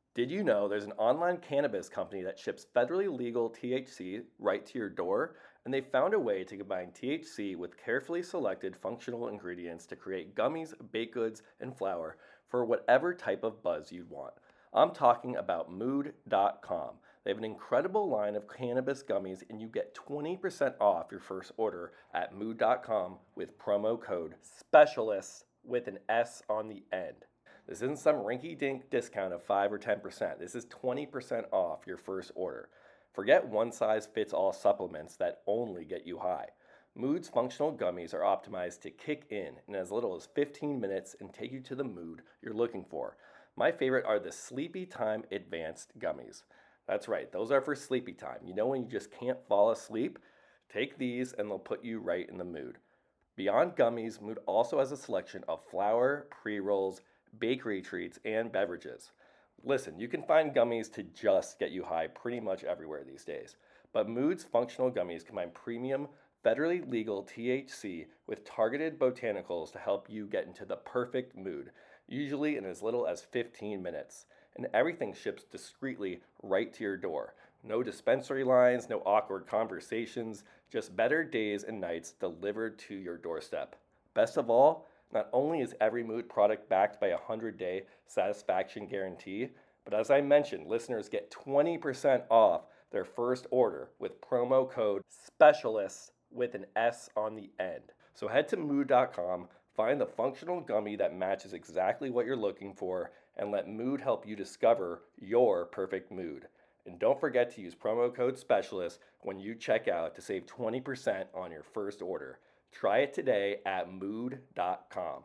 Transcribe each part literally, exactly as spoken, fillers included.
Did you know there's an online cannabis company that ships federally legal T H C right to your door? And they found a way to combine T H C with carefully selected functional ingredients to create gummies, baked goods, and flour for whatever type of buzz you'd want. I'm talking about mood dot com. They have an incredible line of cannabis gummies, and you get twenty percent off your first order at mood dot com with promo code SPECIALIST with an S on the end. This isn't some rinky dink discount of five or ten percent. This is twenty percent off your first order. Forget one size fits all supplements that only get you high. Mood's functional gummies are optimized to kick in in as little as fifteen minutes and take you to the mood you're looking for. My favorite are the Sleepy Time Advanced Gummies. That's right, those are for sleepy time. You know when you just can't fall asleep? Take these and they'll put you right in the mood. Beyond gummies, Mood also has a selection of flour, pre-rolls, bakery treats, and beverages. Listen, you can find gummies to just get you high pretty much everywhere these days, but Mood's functional gummies combine premium, federally legal T H C with targeted botanicals to help you get into the perfect mood, usually in as little as fifteen minutes. And everything ships discreetly right to your door. No dispensary lines, no awkward conversations, just better days and nights delivered to your doorstep. Best of all, not only is every Mood product backed by a one hundred day satisfaction guarantee, but as I mentioned, listeners get twenty percent off their first order with promo code SPECIALIST with an S on the end. So head to mood dot com, find the functional gummy that matches exactly what you're looking for, and let Mood help you discover your perfect mood. And don't forget to use promo code SPECIALIST when you check out to save twenty percent on your first order. Try it today at mood dot com.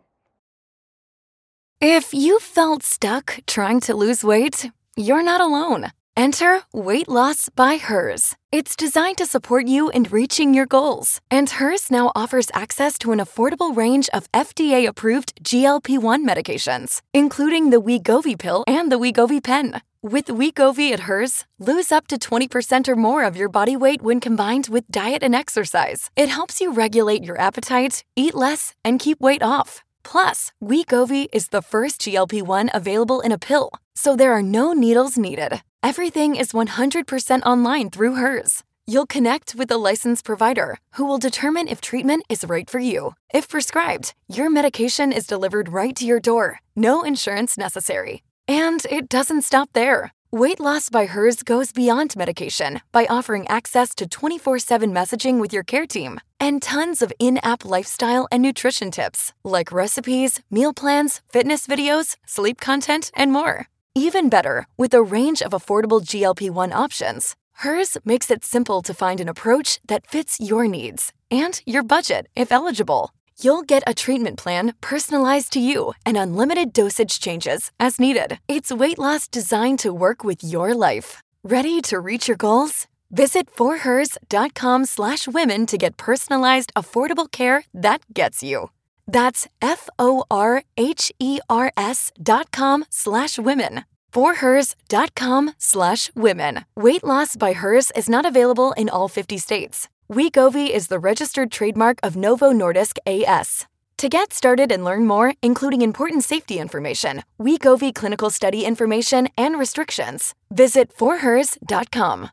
If you felt stuck trying to lose weight, you're not alone. Enter Weight Loss by Hers. It's designed to support you in reaching your goals. And Hers now offers access to an affordable range of F D A-approved G L P one medications, including the Wegovy pill and the Wegovy pen. With Wegovy at Hers, lose up to twenty percent or more of your body weight when combined with diet and exercise. It helps you regulate your appetite, eat less, and keep weight off. Plus, Wegovy is the first G L P one available in a pill, so there are no needles needed. Everything is one hundred percent online through Hers. You'll connect with a licensed provider who will determine if treatment is right for you. If prescribed, your medication is delivered right to your door. No insurance necessary. And it doesn't stop there. Weight Loss by Hers goes beyond medication by offering access to twenty-four seven messaging with your care team and tons of in-app lifestyle and nutrition tips like recipes, meal plans, fitness videos, sleep content, and more. Even better, with a range of affordable G L P one options, Hers makes it simple to find an approach that fits your needs and your budget if eligible. You'll get a treatment plan personalized to you and unlimited dosage changes as needed. It's weight loss designed to work with your life. Ready to reach your goals? Visit forhers.com slash women to get personalized, affordable care that gets you. That's F-O-R-H-E-R-S dot com slash women. forhers.com slash women. Weight Loss by Hers is not available in all fifty states. Wegovy is the registered trademark of Novo Nordisk A S. To get started and learn more, including important safety information, Wegovy clinical study information, and restrictions, visit forhers dot com.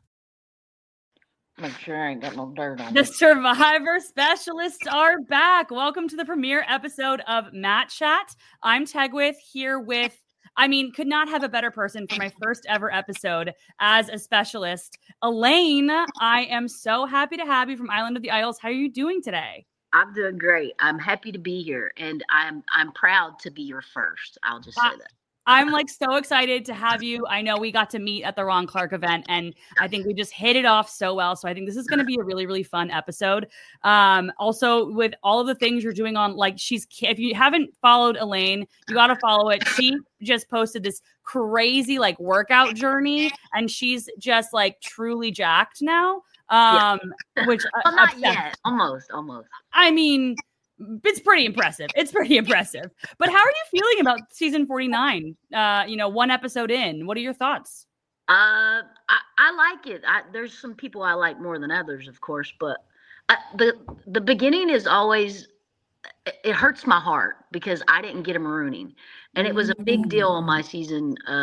Make sure I ain't got no dirt on The it. Survivor Specialists are back. Welcome to the premiere episode of Matt Chat. I'm Tegwith here with, I mean, could not have a better person for my first ever episode as a specialist. Elaine, I am so happy to have you from Island of the Isles. How are you doing today? I'm doing great. I'm happy to be here, and I'm I'm proud to be your first. I'll just say Uh, that. I'm like so excited to have you. I know we got to meet at the Ron Clark event, and I think we just hit it off so well. So I think this is going to be a really, really fun episode. Um, also, with all of the things you're doing on, like, she's, if you haven't followed Elaine, you got to follow it. She just posted this crazy like workout journey, and she's just like truly jacked now. Um, Yeah. which Well, uh, not upset- yet. Almost, almost. I mean, it's pretty impressive. It's pretty impressive. But how are you feeling about season forty-nine? Uh, you know, one episode in. What are your thoughts? Uh, I, I like it. I, there's some people I like more than others, of course, but I, the the beginning is always, it, it hurts my heart because I didn't get a marooning, and it was a big deal on my season uh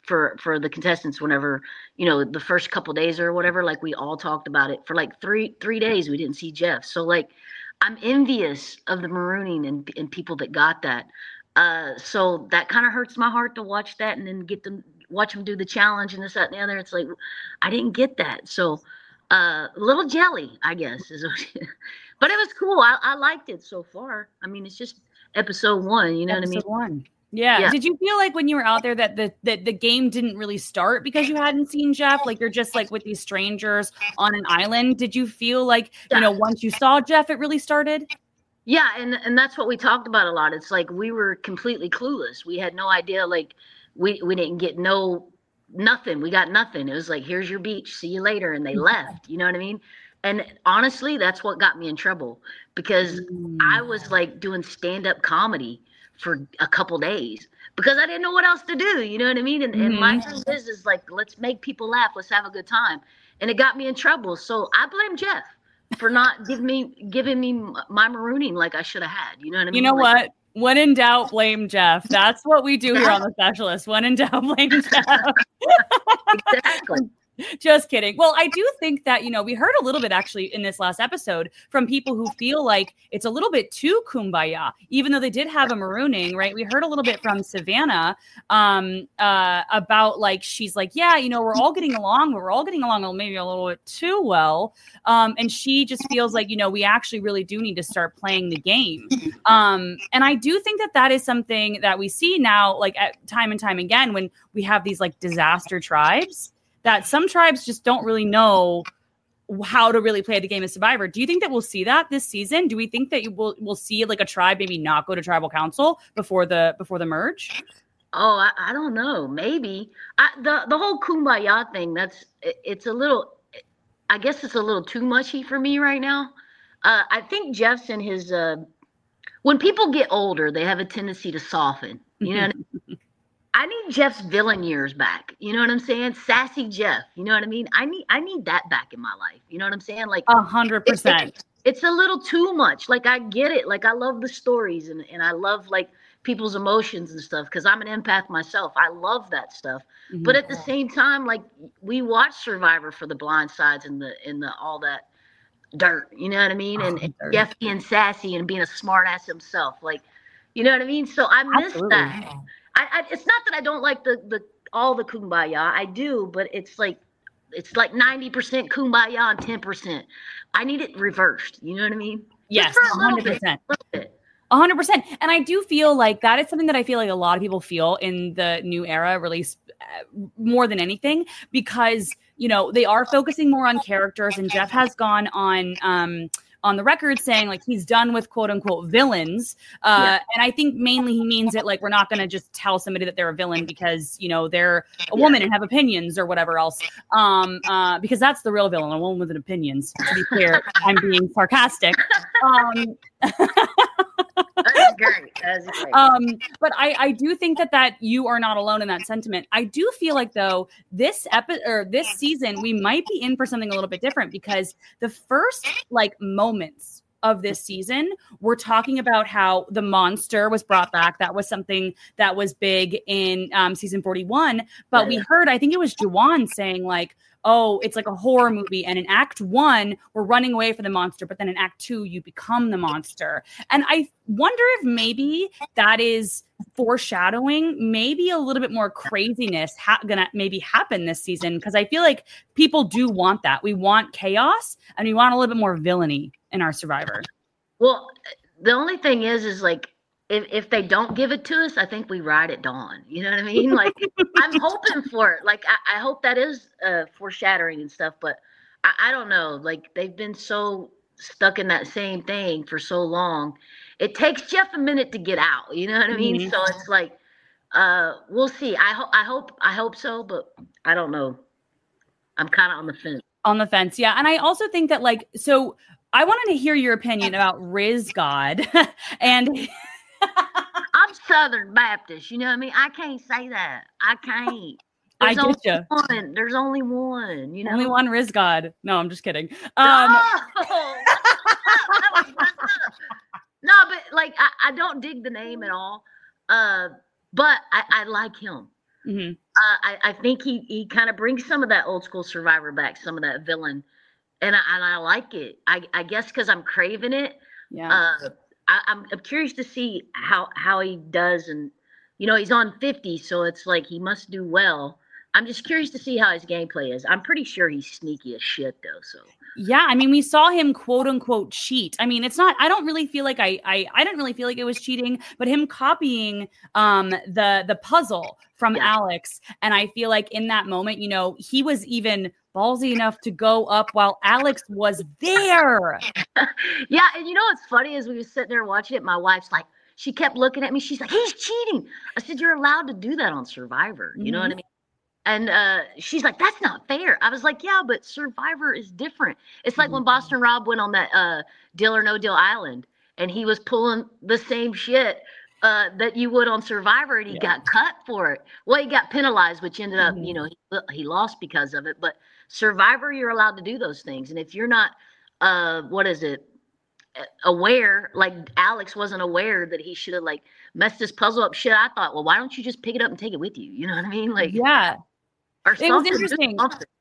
for for the contestants whenever, you know, the first couple days or whatever, like we all talked about it for like three three days we didn't see Jeff. So like I'm envious of the marooning and and people that got that. Uh, so that kind of hurts my heart to watch that and then get them watch them do the challenge and this, that, and the other. It's like I didn't get that. So uh, a little jelly, I guess, is what but it was cool. I, I liked it so far. I mean, it's just episode one, you know episode what I mean? One. Yeah. Yeah. Did you feel like when you were out there that the, that the game didn't really start because you hadn't seen Jeff? Like you're just like with these strangers on an island. Did you feel like, Yeah. you know, once you saw Jeff, it really started? Yeah, and and that's what we talked about a lot. It's like we were completely clueless. We had no idea. Like we we didn't get no nothing. We got nothing. It was like, here's your beach. See you later, and they left. You know what I mean? And honestly, that's what got me in trouble because Mm. I was like doing stand up comedy for a couple days because I didn't know what else to do. You know what I mean? And, and my thing is is like, let's make people laugh. Let's have a good time. And it got me in trouble. So I blame Jeff for not giving me giving me my marooning like I should have had. You know what I mean? You know Like, what? When in doubt, blame Jeff. That's what we do here on The Specialist. When in doubt, blame Jeff. exactly. Just kidding. Well, I do think that, you know, we heard a little bit actually in this last episode from people who feel like it's a little bit too kumbaya, even though they did have a marooning, right? We heard a little bit from Savannah um, uh, about like, she's like, yeah, you know, we're all getting along, but we're all getting along maybe a little bit too well. Um, and she just feels like, you know, we actually really do need to start playing the game. Um, and I do think that that is something that we see now, like at time and time again, when we have these like disaster tribes, that some tribes just don't really know how to really play the game of Survivor. Do you think that we'll see that this season? Do we think that you will we'll see like a tribe maybe not go to tribal council before the before the merge? Oh, I, I don't know. Maybe I, the the whole kumbaya thing. That's it, it's a little. I guess it's a little too mushy for me right now. Uh, I think Jeff's in his. Uh, when people get older, they have a tendency to soften. You know. What I mean? I need Jeff's villain years back. You know what I'm saying? Sassy Jeff. You know what I mean? I need I need that back in my life. You know what I'm saying? Like A hundred percent. it's a little too much. Like I get it. Like I love the stories and, and I love like people's emotions and stuff because I'm an empath myself. I love that stuff. Mm-hmm. But at the same time, like we watch Survivor for the blind sides and the and the all that dirt. You know what I mean? And, and Jeff being sassy and being a smart ass himself. Like, you know what I mean? So I miss Absolutely. that. I, I, it's not that I don't like the, the all the kumbaya. I do, but it's like it's like ninety percent kumbaya and ten percent. I need it reversed. You know what I mean? Yes, Just for a one little hundred bit, percent. a little bit. A hundred percent. And I do feel like that is something that I feel like a lot of people feel in the new era release uh, more than anything, because, you know, they are focusing more on characters, and Jeff has gone on, um, on the record saying like he's done with quote unquote villains. Uh, Yeah. And I think mainly he means it like we're not going to just tell somebody that they're a villain because, you know, they're a woman and have opinions or whatever else. Um, uh, because that's the real villain, a woman with opinions. To be clear, I'm being sarcastic. Um, That's great. That's great. um, but I, I do think that that you are not alone in that sentiment. I do feel like though this epi- or this season we might be in for something a little bit different, because the first like moments of this season, we're talking about how the monster was brought back. That was something that was big in um, season forty-one. But we heard, I think it was Juwan saying like, oh, it's like a horror movie. And in act one, we're running away from the monster. But then in act two, you become the monster. And I wonder if maybe that is foreshadowing maybe a little bit more craziness ha- gonna maybe happen this season. Because I feel like people do want that. We want chaos and we want a little bit more villainy in our Survivor. Well, the only thing is, is like, if, if they don't give it to us, I think we ride at dawn. You know what I mean? Like, I'm hoping for it. Like, I, I hope that is uh, foreshadowing and stuff, but I, I don't know. Like, they've been so stuck in that same thing for so long. It takes Jeff a minute to get out. You know what I mean? Mhm. So it's like, uh, we'll see. I hope, I hope, I hope so, but I don't know. I'm kind of on the fence. On the fence, yeah. And I also think that, like, so I wanted to hear your opinion about Riz God and... I'm Southern Baptist, you know what I mean? I can't say that. I can't. I There's get only ya. one. There's only one, you know. Only one Riz God. No, I'm just kidding. Um, No! That was messed up. No, but like I, I don't dig the name at all. Uh, but I, I like him. Mm-hmm. Uh, I, I think he, he kind of brings some of that old school Survivor back, some of that villain. And I, and I like it. I, I guess because I'm craving it. Yeah. Uh, I, I'm, I'm curious to see how, how he does. And, you know, he's on fifty, so it's like he must do well. I'm just curious to see how his gameplay is. I'm pretty sure he's sneaky as shit, though. So yeah, I mean, we saw him quote unquote cheat. I mean, it's not. I don't really feel like I I I didn't really feel like it was cheating, but him copying um the the puzzle from yeah. Alex, and I feel like in that moment, you know, he was even ballsy enough to go up while Alex was there. Yeah, and you know what's funny is we were sitting there watching it. My wife's like, she kept looking at me. She's like, he's cheating. I said, you're allowed to do that on Survivor. You mm-hmm. know what I mean? And uh, she's like, that's not fair. I was like, yeah, but Survivor is different. It's like mm-hmm. when Boston Rob went on that uh, Deal or No Deal Island and he was pulling the same shit uh, that you would on Survivor and he yeah. got cut for it. Well, he got penalized, which ended up, mm-hmm. you know, he, he lost because of it. But Survivor, you're allowed to do those things. And if you're not, uh, what is it, aware, like Alex wasn't aware that he should have like messed this puzzle up shit, I thought, well, why don't you just pick it up and take it with you? You know what I mean? Like, yeah. Or it was interesting.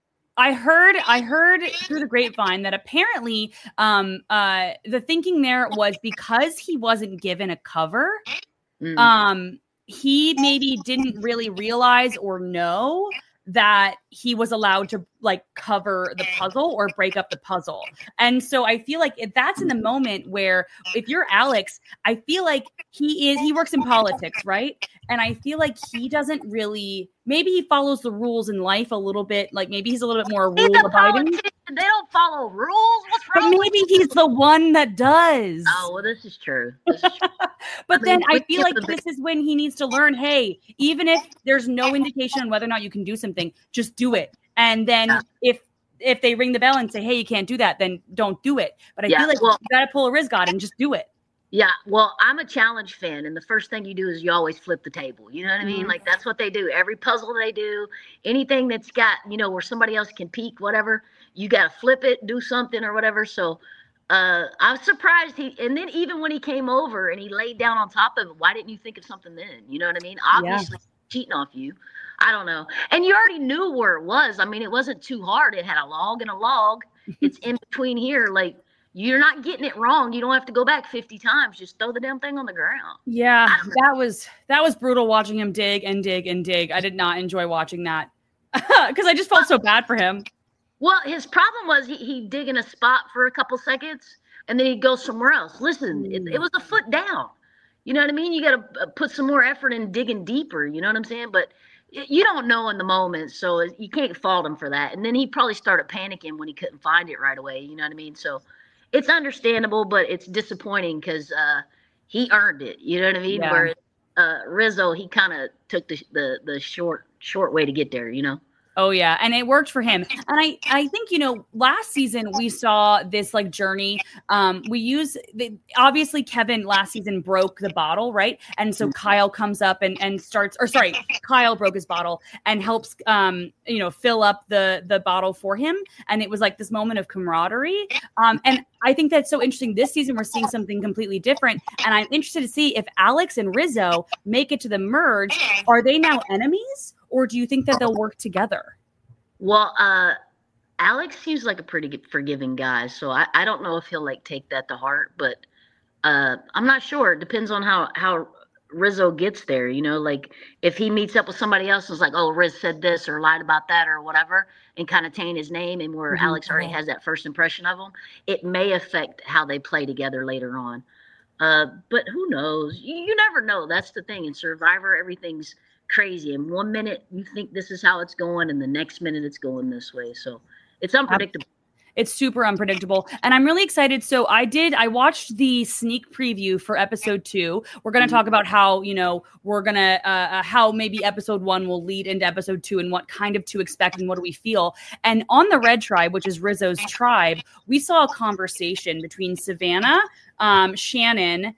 I heard, I heard through the grapevine that apparently um, uh, the thinking there was because he wasn't given a cover, mm. um, he maybe didn't really realize or know that he was allowed to like cover the puzzle or break up the puzzle. And so I feel like if that's in the moment where if you're Alex, I feel like he is, he works in politics, right? And I feel like he doesn't really, maybe he follows the rules in life a little bit. Like maybe he's a little bit more rule abiding. They don't follow rules. What's wrong? But maybe he's the one that does. Oh, well, this is true. This is true. But I mean, then I feel like this is when he needs to learn, hey, even if there's no indication on whether or not you can do something, just do it. And then yeah. if if they ring the bell and say, hey, you can't do that, then don't do it. But I yeah, feel like well, you got to pull a Rizgod and just do it. Yeah, well, I'm a challenge fan, and the first thing you do is you always flip the table. You know what I mean? Mm-hmm. Like, that's what they do. Every puzzle they do, anything that's got, you know, where somebody else can peek, whatever, you got to flip it, do something or whatever. So uh, I was surprised. He, and then even when he came over and he laid down on top of it, why didn't you think of something then? You know what I mean? Obviously, yeah. cheating off you. I don't know. And you already knew where it was. I mean, it wasn't too hard. It had a log and a log. It's in between here. Like, you're not getting it wrong. You don't have to go back fifty times. Just throw the damn thing on the ground. Yeah, that was that was brutal watching him dig and dig and dig. I did not enjoy watching that because I just felt so bad for him. Well, his problem was he, he'd dig in a spot for a couple seconds and then he'd go somewhere else. Listen, mm. it, it was a foot down. You know what I mean? You got to put some more effort in digging deeper. You know what I'm saying? But you don't know in the moment, so you can't fault him for that. And then he probably started panicking when he couldn't find it right away. You know what I mean? So it's understandable, but it's disappointing because uh, he earned it. You know what I mean? Yeah. Where uh, Rizzo, he kind of took the, the the short short way to get there. You know. Oh yeah, and it worked for him. And I, I think, you know, last season we saw this like journey. Um, we use the, obviously Kevin last season broke the bottle, right? And so Kyle comes up and and starts, or sorry, Kyle broke his bottle and helps, um, you know, fill up the the bottle for him. And it was like this moment of camaraderie. Um, and I think that's so interesting. This season we're seeing something completely different, and I'm interested to see if Alex and Rizzo make it to the merge. Are they now enemies? Or do you think that they'll work together? Well, uh, Alex seems like a pretty good, forgiving guy, so I, I don't know if he'll like take that to heart, but uh, I'm not sure. It depends on how, how Rizzo gets there, you know, like if he meets up with somebody else and is like, oh, Riz said this or lied about that or whatever, and kind of taint his name, and where mm-hmm. Alex already has that first impression of him, it may affect how they play together later on. Uh, but who knows? You, you never know. That's the thing. In Survivor, everything's crazy. In one minute you think this is how it's going, and the next minute it's going this way. So it's unpredictable. It's super unpredictable. And I'm really excited. So I did, I watched the sneak preview for episode two. We're going to mm-hmm. talk about how, you know, we're going to, uh, how maybe episode one will lead into episode two and what kind of to expect and what do we feel. And on the Red Tribe, which is Rizzo's tribe, we saw a conversation between Savannah, um, Shannon,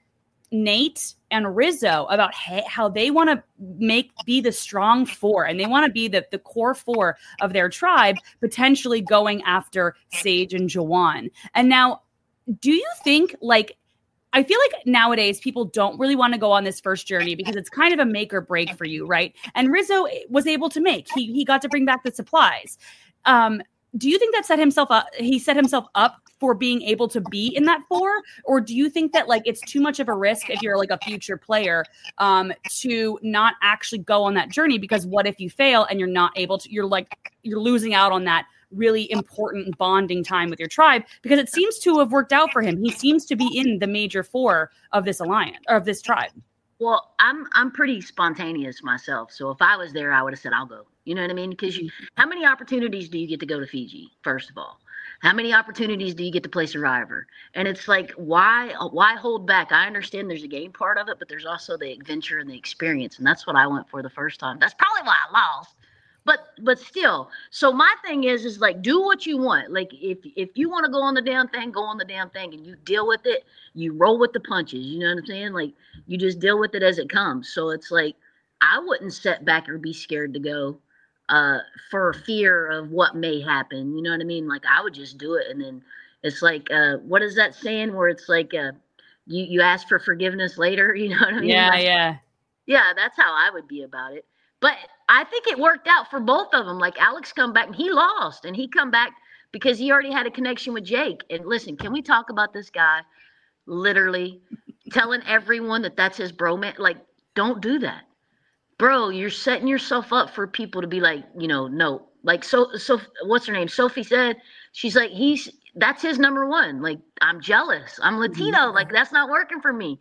Nate, and Rizzo about ha- how they want to make be the strong four, and they want to be the, the core four of their tribe, potentially going after Sage and Jawan. And now, do you think, like, I feel like nowadays people don't really want to go on this first journey because it's kind of a make or break for you, right? And Rizzo was able to make. He he got to bring back the supplies. Um, do you think that set himself up? He set himself up for being able to be in that four, or do you think that like it's too much of a risk if you're like a future player um, to not actually go on that journey? Because what if you fail and you're not able to? You're like you're losing out on that really important bonding time with your tribe, because it seems to have worked out for him. He seems to be in the major four of this alliance or of this tribe. Well, I'm I'm pretty spontaneous myself. So if I was there, I would have said, I'll go. You know what I mean? Because you, how many opportunities do you get to go to Fiji, first of all? How many opportunities do you get to play Survivor? And it's like, why why hold back? I understand there's a game part of it, but there's also the adventure and the experience. And that's what I went for the first time. That's probably why I lost. But but still, so my thing is, is like, do what you want. Like, if if you want to go on the damn thing, go on the damn thing, and you deal with it. You roll with the punches. You know what I'm saying? Like, you just deal with it as it comes. So it's like, I wouldn't sit back or be scared to go uh, for fear of what may happen. You know what I mean? Like, I would just do it. And then it's like, uh, what is that saying where it's like, uh, you, you ask for forgiveness later? You know what I mean? Yeah, like, yeah. Yeah, that's how I would be about it. But I think it worked out for both of them. Like, Alex come back and he lost, and he come back because he already had a connection with Jake. And listen, can we talk about this guy literally telling everyone that that's his bromance? Like, don't do that, bro. You're setting yourself up for people to be like, you know, no. Like, so, so what's her name? Sophie said, she's like, he's, that's his number one. Like, I'm jealous. I'm Latino. Mm-hmm. Like, that's not working for me.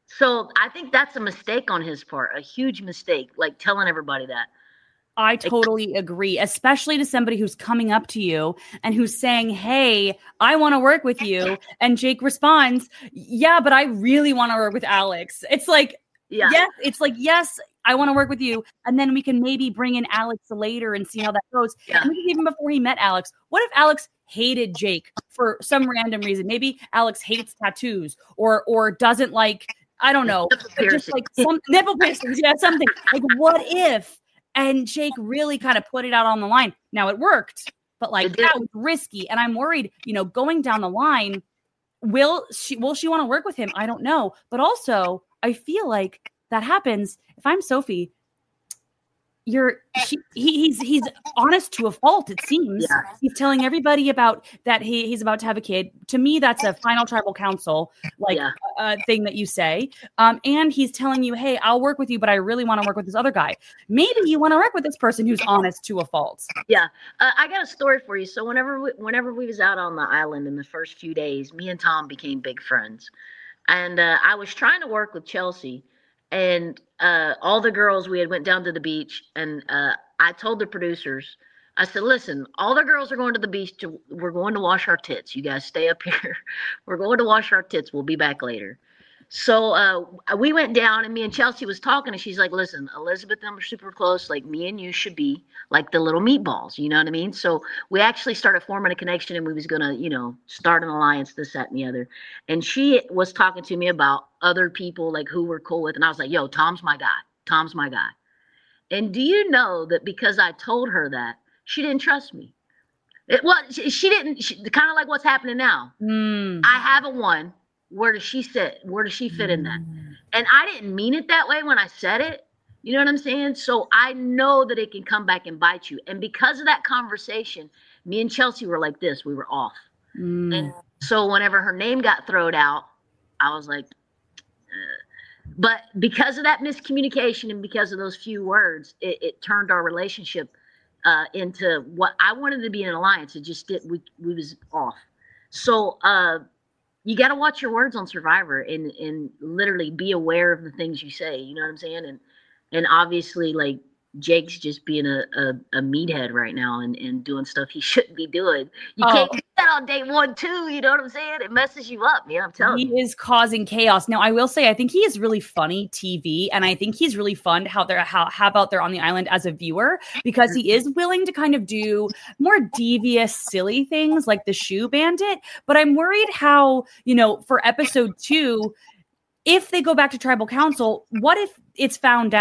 So I think that's a mistake on his part, a huge mistake, like telling everybody that. I totally agree, especially to somebody who's coming up to you and who's saying, hey, I want to work with you. And Jake responds, yeah, but I really want to work with Alex. It's like, yeah, yes, it's like, yes, I want to work with you. And then we can maybe bring in Alex later and see how that goes. Yeah. And even before he met Alex, what if Alex hated Jake for some random reason? Maybe Alex hates tattoos or or doesn't like, I don't know, just like some nipple piercings, yeah, something. Like, what if? And Jake really kind of put it out on the line. Now it worked, but like that was risky. And I'm worried, you know, going down the line, will she will she want to work with him? I don't know. But also, I feel like that happens. If I'm Sophie, you're she, he, he's he's honest to a fault, it seems. Yeah. He's telling everybody about that he, he's about to have a kid. To me, that's a final tribal council like yeah. uh, thing that you say. Um, and he's telling you, hey, I'll work with you, but I really want to work with this other guy. Maybe you want to work with this person who's honest to a fault. Yeah, uh, I got a story for you. So whenever we, whenever we was out on the island in the first few days, me and Tom became big friends, and uh, I was trying to work with Chelsea. And uh, all the girls, we had went down to the beach, and uh, I told the producers, I said, listen, all the girls are going to the beach. To, we're going to wash our tits. You guys stay up here. We're going to wash our tits. We'll be back later. So uh, we went down, and me and Chelsea was talking, and she's like, listen, Elizabeth and them are super close. Like, me and you should be like the little meatballs. You know what I mean? So we actually started forming a connection, and we was going to, you know, start an alliance, this, that, and the other. And she was talking to me about other people, like, who we're cool with. And I was like, yo, Tom's my guy. Tom's my guy. And do you know that because I told her that, she didn't trust me? It, well, she, she didn't, she, kind of like what's happening now. Mm. I have a one. Where does she sit? Where does she fit in that? And I didn't mean it that way when I said it. You know what I'm saying? So I know that it can come back and bite you. And because of that conversation, me and Chelsea were like this. We were off. Mm. And so whenever her name got thrown out, I was like, uh. But because of that miscommunication and because of those few words, it, it turned our relationship uh, into what I wanted to be an alliance. It just did. We, we was off. So, uh, you got to watch your words on Survivor and, and literally be aware of the things you say. You know what I'm saying? And, and obviously, like, Jake's just being a, a, a meathead right now and, and doing stuff he shouldn't be doing. You oh. can't do that on day one, too. You know what I'm saying? It messes you up, man. I'm telling he you. He is causing chaos. Now, I will say, I think he is really funny T V, and I think he's really fun how they're how have out there on the island as a viewer, because he is willing to kind of do more devious, silly things like the shoe bandit. But I'm worried how, you know, for episode two, if they go back to tribal council, what if it's found out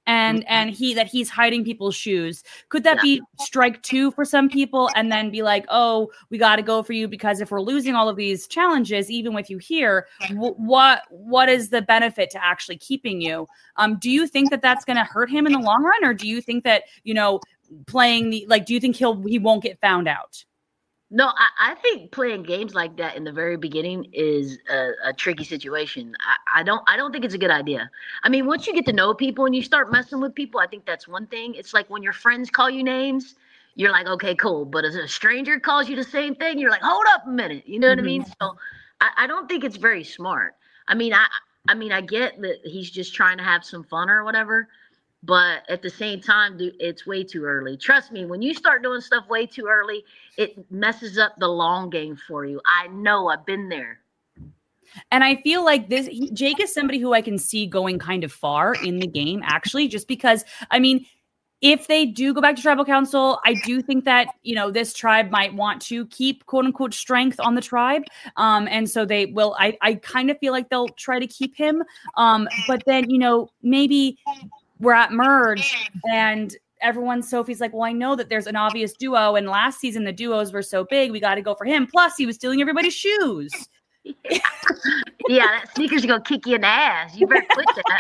and and he that he's hiding people's shoes. Could that Yeah. be strike two for some people, and then be like, oh, we got to go for you because if we're losing all of these challenges, even with you here, w- what what is the benefit to actually keeping you? Um, do you think that that's going to hurt him in the long run, or do you think that, you know, playing the like, do you think he'll he won't get found out? No, I, I think playing games like that in the very beginning is a, a tricky situation. I, I don't I don't think it's a good idea. I mean, once you get to know people and you start messing with people, I think that's one thing. It's like when your friends call you names, you're like, okay, cool. But as a stranger calls you the same thing, you're like, hold up a minute. You know what Mhm. I mean? So I, I don't think it's very smart. I mean, I I mean, I get that he's just trying to have some fun or whatever. But at the same time, dude, it's way too early. Trust me, when you start doing stuff way too early, it messes up the long game for you. I know, I've been there. And I feel like this he, Jake is somebody who I can see going kind of far in the game, actually, just because, I mean, if they do go back to tribal council, I do think that, you know, this tribe might want to keep quote unquote strength on the tribe. Um, and so they will, I, I kind of feel like they'll try to keep him. Um, but then, you know, maybe we're at merge and everyone, Sophie's like, well, I know that there's an obvious duo. And last season, the duos were so big, we got to go for him. Plus he was stealing everybody's shoes. Yeah, yeah, that sneaker's gonna kick you in the ass. You better quit that.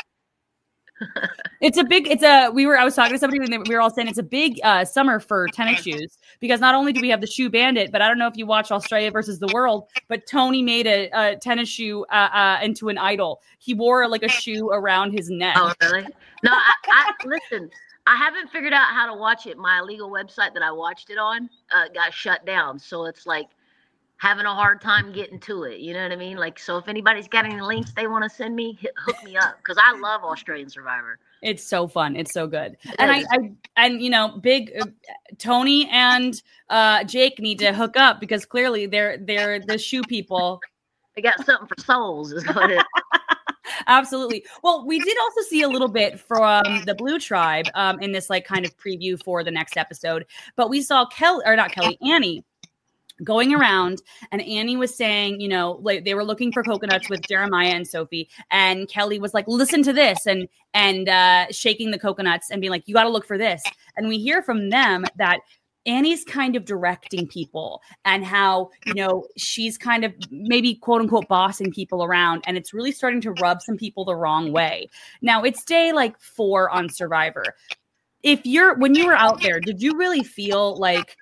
It's a big, it's a, we were, I was talking to somebody and we were all saying it's a big uh, summer for tennis shoes because not only do we have the shoe bandit, but I don't know if you watch Australia versus the world, but Tony made a, a tennis shoe uh, uh, into an idol. He wore like a shoe around his neck. Oh, really? No, I, I listen, I haven't figured out how to watch it. My illegal website that I watched it on uh, got shut down. So it's like having a hard time getting to it. You know what I mean? Like, so if anybody's got any links they want to send me, hit, hook me up because I love Australian Survivor. It's so fun. It's so good. It and I, is. I, and you know, big uh, Tony and uh, Jake need to hook up because clearly they're, they're the shoe people. They got something for souls is what it is. Absolutely. Well, we did also see a little bit from the Blue Tribe um, in this like kind of preview for the next episode, but we saw Kelly or not Kelly, Annie going around, and Annie was saying, you know, like they were looking for coconuts with Jeremiah and Sophie, and Kelly was like, listen to this, and and uh, shaking the coconuts and being like, you got to look for this. And we hear from them that Annie's kind of directing people and how, you know, she's kind of maybe quote unquote bossing people around, and it's really starting to rub some people the wrong way. Now it's day like four on Survivor. If you're, when you were out there, did you really feel like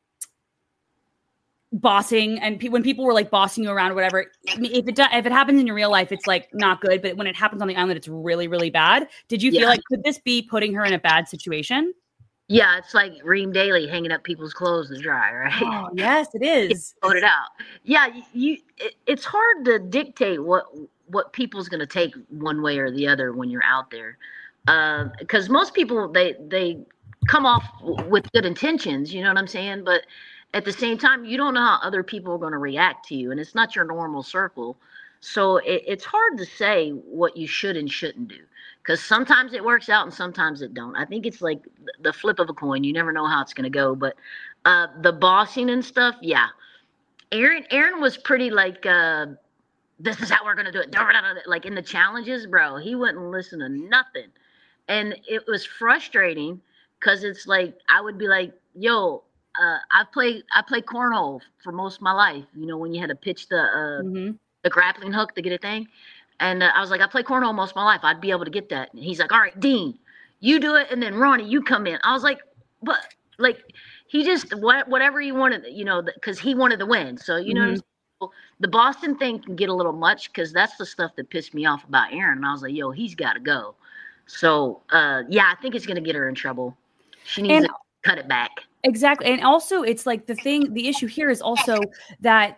bossing and pe- when people were like bossing you around or whatever, I mean, if it do- if it happens in your real life, it's like not good, but when it happens on the island, it's really, really bad. Did you Yeah. feel like, could this be putting her in a bad situation? Yeah, it's like Reem Daly hanging up people's clothes to dry, right? Oh, yes, it is. Put it out. Yeah, you. you it, it's hard to dictate what what people's going to take one way or the other when you're out there, because uh, most people they they come off w- with good intentions. You know what I'm saying? But at the same time, you don't know how other people are going to react to you, and it's not your normal circle. So it, it's hard to say what you should and shouldn't do, because sometimes it works out and sometimes it don't. I think it's like the flip of a coin. You never know how it's going to go. But uh, the bossing and stuff, yeah. Aaron, Aaron was pretty like, uh, this is how we're going to do it. Like in the challenges, bro, he wouldn't listen to nothing. And it was frustrating because it's like, I would be like, yo, uh, I played, I played cornhole for most of my life. You know, when you had to pitch the, uh, Mm-hmm. the grappling hook to get a thing. And uh, I was like, I play cornhole most of my life. I'd be able to get that. And he's like, all right, Dean, you do it. And then Ronnie, you come in. I was like, but like, he just, what, whatever he wanted, you know, because he wanted to win. So, you Mm-hmm. know, the Boston thing can get a little much because that's the stuff that pissed me off about Aaron. And I was like, yo, he's got to go. So, uh, yeah, I think it's going to get her in trouble. She needs And- to cut it back. Exactly. And also it's like the thing, the issue here is also that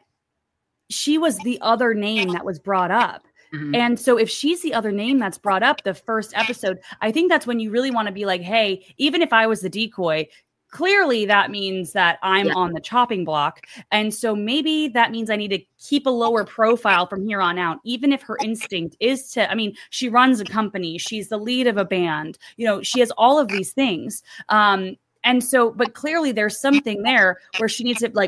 she was the other name that was brought up. Mhm. And so if she's the other name that's brought up the first episode, I think that's when you really want to be like, hey, even if I was the decoy, clearly that means that I'm Yeah. on the chopping block. And so maybe that means I need to keep a lower profile from here on out, even if her instinct is to, I mean, she runs a company, she's the lead of a band, you know, she has all of these things. Um, And so, but clearly there's something there where she needs to like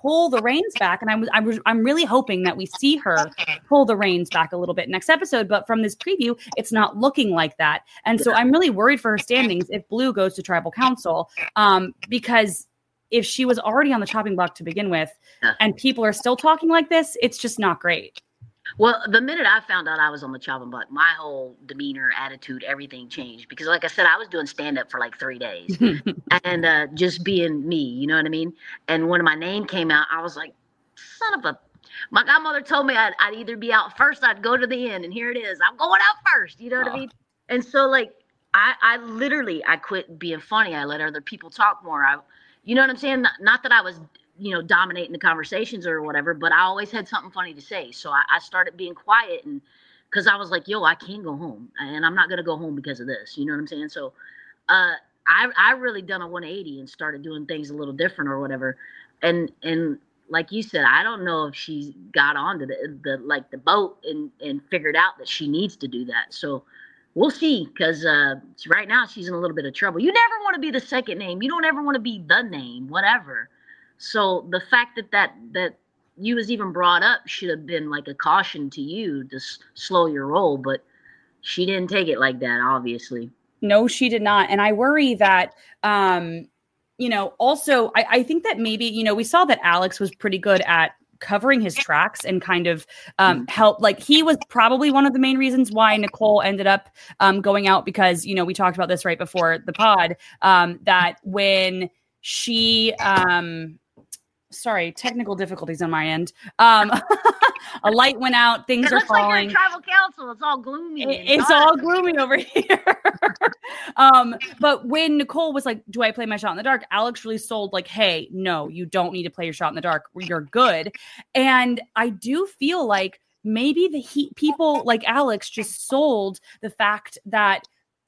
pull the reins back. And I'm, I'm, I'm really hoping that we see her pull the reins back a little bit next episode. But from this preview, it's not looking like that. And so I'm really worried for her standings if Blue goes to tribal council, um, because if she was already on the chopping block to begin with and people are still talking like this, it's just not great. Well, the minute I found out I was on the chopping block, my whole demeanor, attitude, everything changed. Because like I said, I was doing stand-up for like three days and uh, just being me, you know what I mean? And when my name came out, I was like, son of a... My godmother told me I'd, I'd either be out first, I'd go to the end, and here it is. I'm going out first, you know what oh. I mean? And so like, I, I literally, I quit being funny. I let other people talk more. I, you know what I'm saying? Not, not that I was... you know, dominating the conversations or whatever, but I always had something funny to say. So I, I started being quiet, and because I was like, yo, I can't go home, and I'm not going to go home because of this. You know what I'm saying? So uh, I I really done a one eighty and started doing things a little different or whatever. And and like you said, I don't know if she got onto the, the like the boat and, and figured out that she needs to do that. So we'll see, because uh, right now she's in a little bit of trouble. You never want to be the second name. You don't ever want to be the name, whatever. So the fact that that that you was even brought up should have been like a caution to you to s- slow your roll, but she didn't take it like that, obviously. No, she did not. And I worry that, um, you know, also, I, I think that maybe, you know, we saw that Alex was pretty good at covering his tracks and kind of um, help. Like he was probably one of the main reasons why Nicole ended up um, going out, because, you know, we talked about this right before the pod, um, that when she... Um, Sorry, technical difficulties on my end. Um, a light went out. Things it are looks falling. Like you're in tribal council. It's all gloomy. It, it's all gloomy over here. um, but when Nicole was like, "Do I play my shot in the dark?" Alex really sold like, "Hey, no, you don't need to play your shot in the dark. You're good." And I do feel like maybe the he- people like Alex just sold the fact that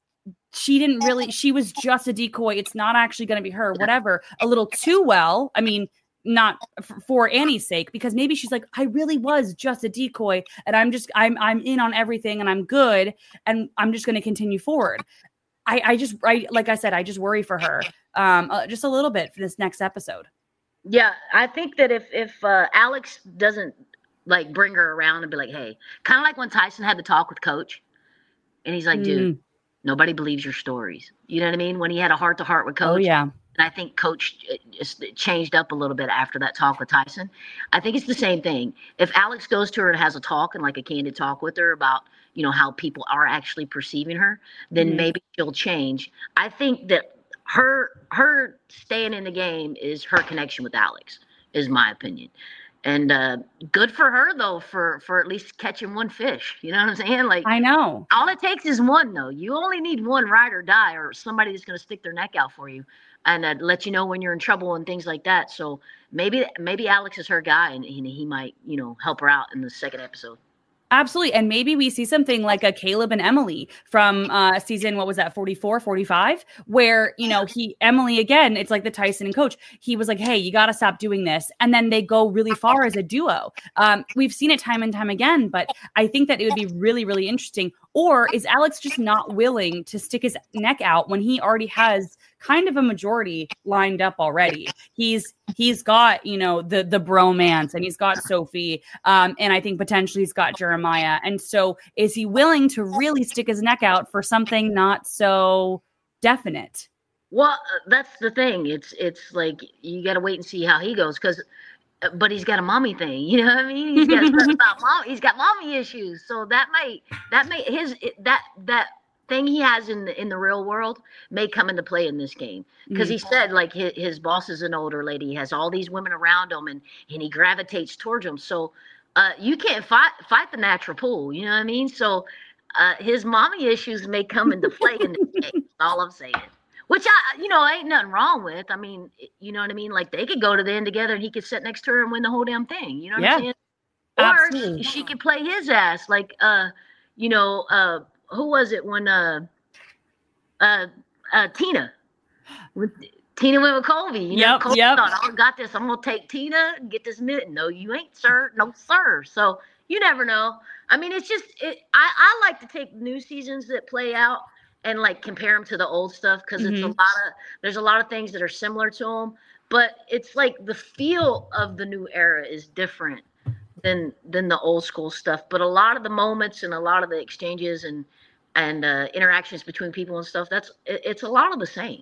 she didn't really. She was just a decoy. It's not actually going to be her. Whatever. A little too well. I mean. Not f- for Annie's sake, because maybe she's like, I really was just a decoy, and I'm just, I'm, I'm in on everything, and I'm good, and I'm just going to continue forward. I, I just, I, like I said, I just worry for her, um, uh, just a little bit for this next episode. Yeah, I think that if if uh, Alex doesn't like bring her around and be like, hey, kind of like when Tyson had the talk with Coach, and he's like, mm. dude, nobody believes your stories. You know what I mean? When he had a heart to heart with Coach. Oh yeah. And I think Coach just changed up a little bit after that talk with Tyson. I think it's the same thing. If Alex goes to her and has a talk and like a candid talk with her about, you know, how people are actually perceiving her, then mm-hmm. maybe she'll change. I think that her her staying in the game is her connection with Alex, is my opinion. And uh, good for her, though, for, for at least catching one fish. You know what I'm saying? Like, I know. All it takes is one, though. You only need one ride or die, or somebody that's going to stick their neck out for you and uh, let you know when you're in trouble and things like that. So maybe maybe Alex is her guy, and he, he might, you know, help her out in the second episode. Absolutely. And maybe we see something like a Caleb and Emily from uh, season, what was that, forty-four, forty-five, where, you know, he, Emily, again, it's like the Tyson and Coach. He was like, hey, you got to stop doing this. And then they go really far as a duo. Um, we've seen it time and time again, but I think that it would be really, really interesting. Or is Alex just not willing to stick his neck out when he already has kind of a majority lined up already? He's he's got, you know, the the bromance, and he's got Sophie, um, and I think potentially he's got Jeremiah. And so is he willing to really stick his neck out for something not so definite? Well, uh, that's the thing. It's it's like you got to wait and see how he goes, because but he's got a mommy thing, you know what I mean? He's got stuff about mom. He's got mommy issues, so that might that may his that that thing he has in the in the real world may come into play in this game, because mm-hmm. he said like his, his boss is an older lady. He has all these women around him, and and he gravitates towards them. So uh, you can't fight fight the natural pull, you know what I mean? So uh, his mommy issues may come into play in this game. That's all I'm saying. Which I, you know, ain't nothing wrong with. I mean, you know what I mean? Like they could go to the end together, and he could sit next to her and win the whole damn thing. You know what yeah, I'm saying? Or absolutely. she could play his ass, like, uh, you know, uh, who was it when uh, uh, uh, Tina, with, Tina went with Colby. You know, yep, Colby yep. thought, I got this. I'm gonna take Tina and get this mitten. No, you ain't, sir. No, sir. So you never know. I mean, it's just, it, I, I like to take new seasons that play out and like compare them to the old stuff because mm-hmm. it's a lot of there's a lot of things that are similar to them, but it's like the feel of the new era is different than than the old school stuff. But a lot of the moments and a lot of the exchanges and and uh, interactions between people and stuff, that's it, it's a lot of the same.